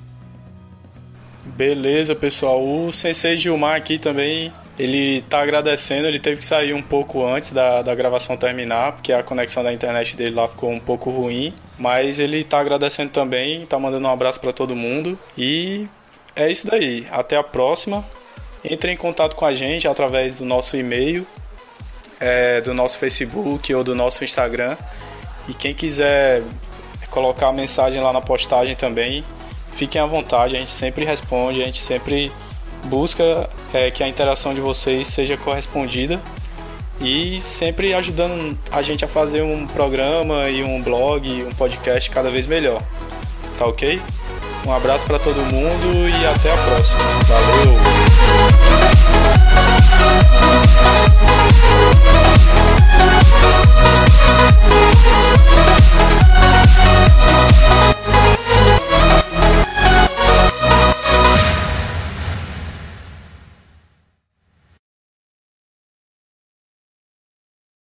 Beleza, pessoal. O Sensei Gilmar aqui também, ele tá agradecendo, ele teve que sair um pouco antes da gravação terminar, porque a conexão da internet dele lá ficou um pouco ruim, mas ele tá agradecendo também, tá mandando um abraço para todo mundo, e é isso daí. Até a próxima. Entre em contato com a gente através do nosso e-mail, do nosso Facebook ou do nosso Instagram, e quem quiser colocar a mensagem lá na postagem também, fiquem à vontade, a gente sempre responde, a gente sempre busca que a interação de vocês seja correspondida e sempre ajudando a gente a fazer um programa e um blog, um podcast cada vez melhor. Tá ok? Um abraço para todo mundo e até a próxima. Valeu!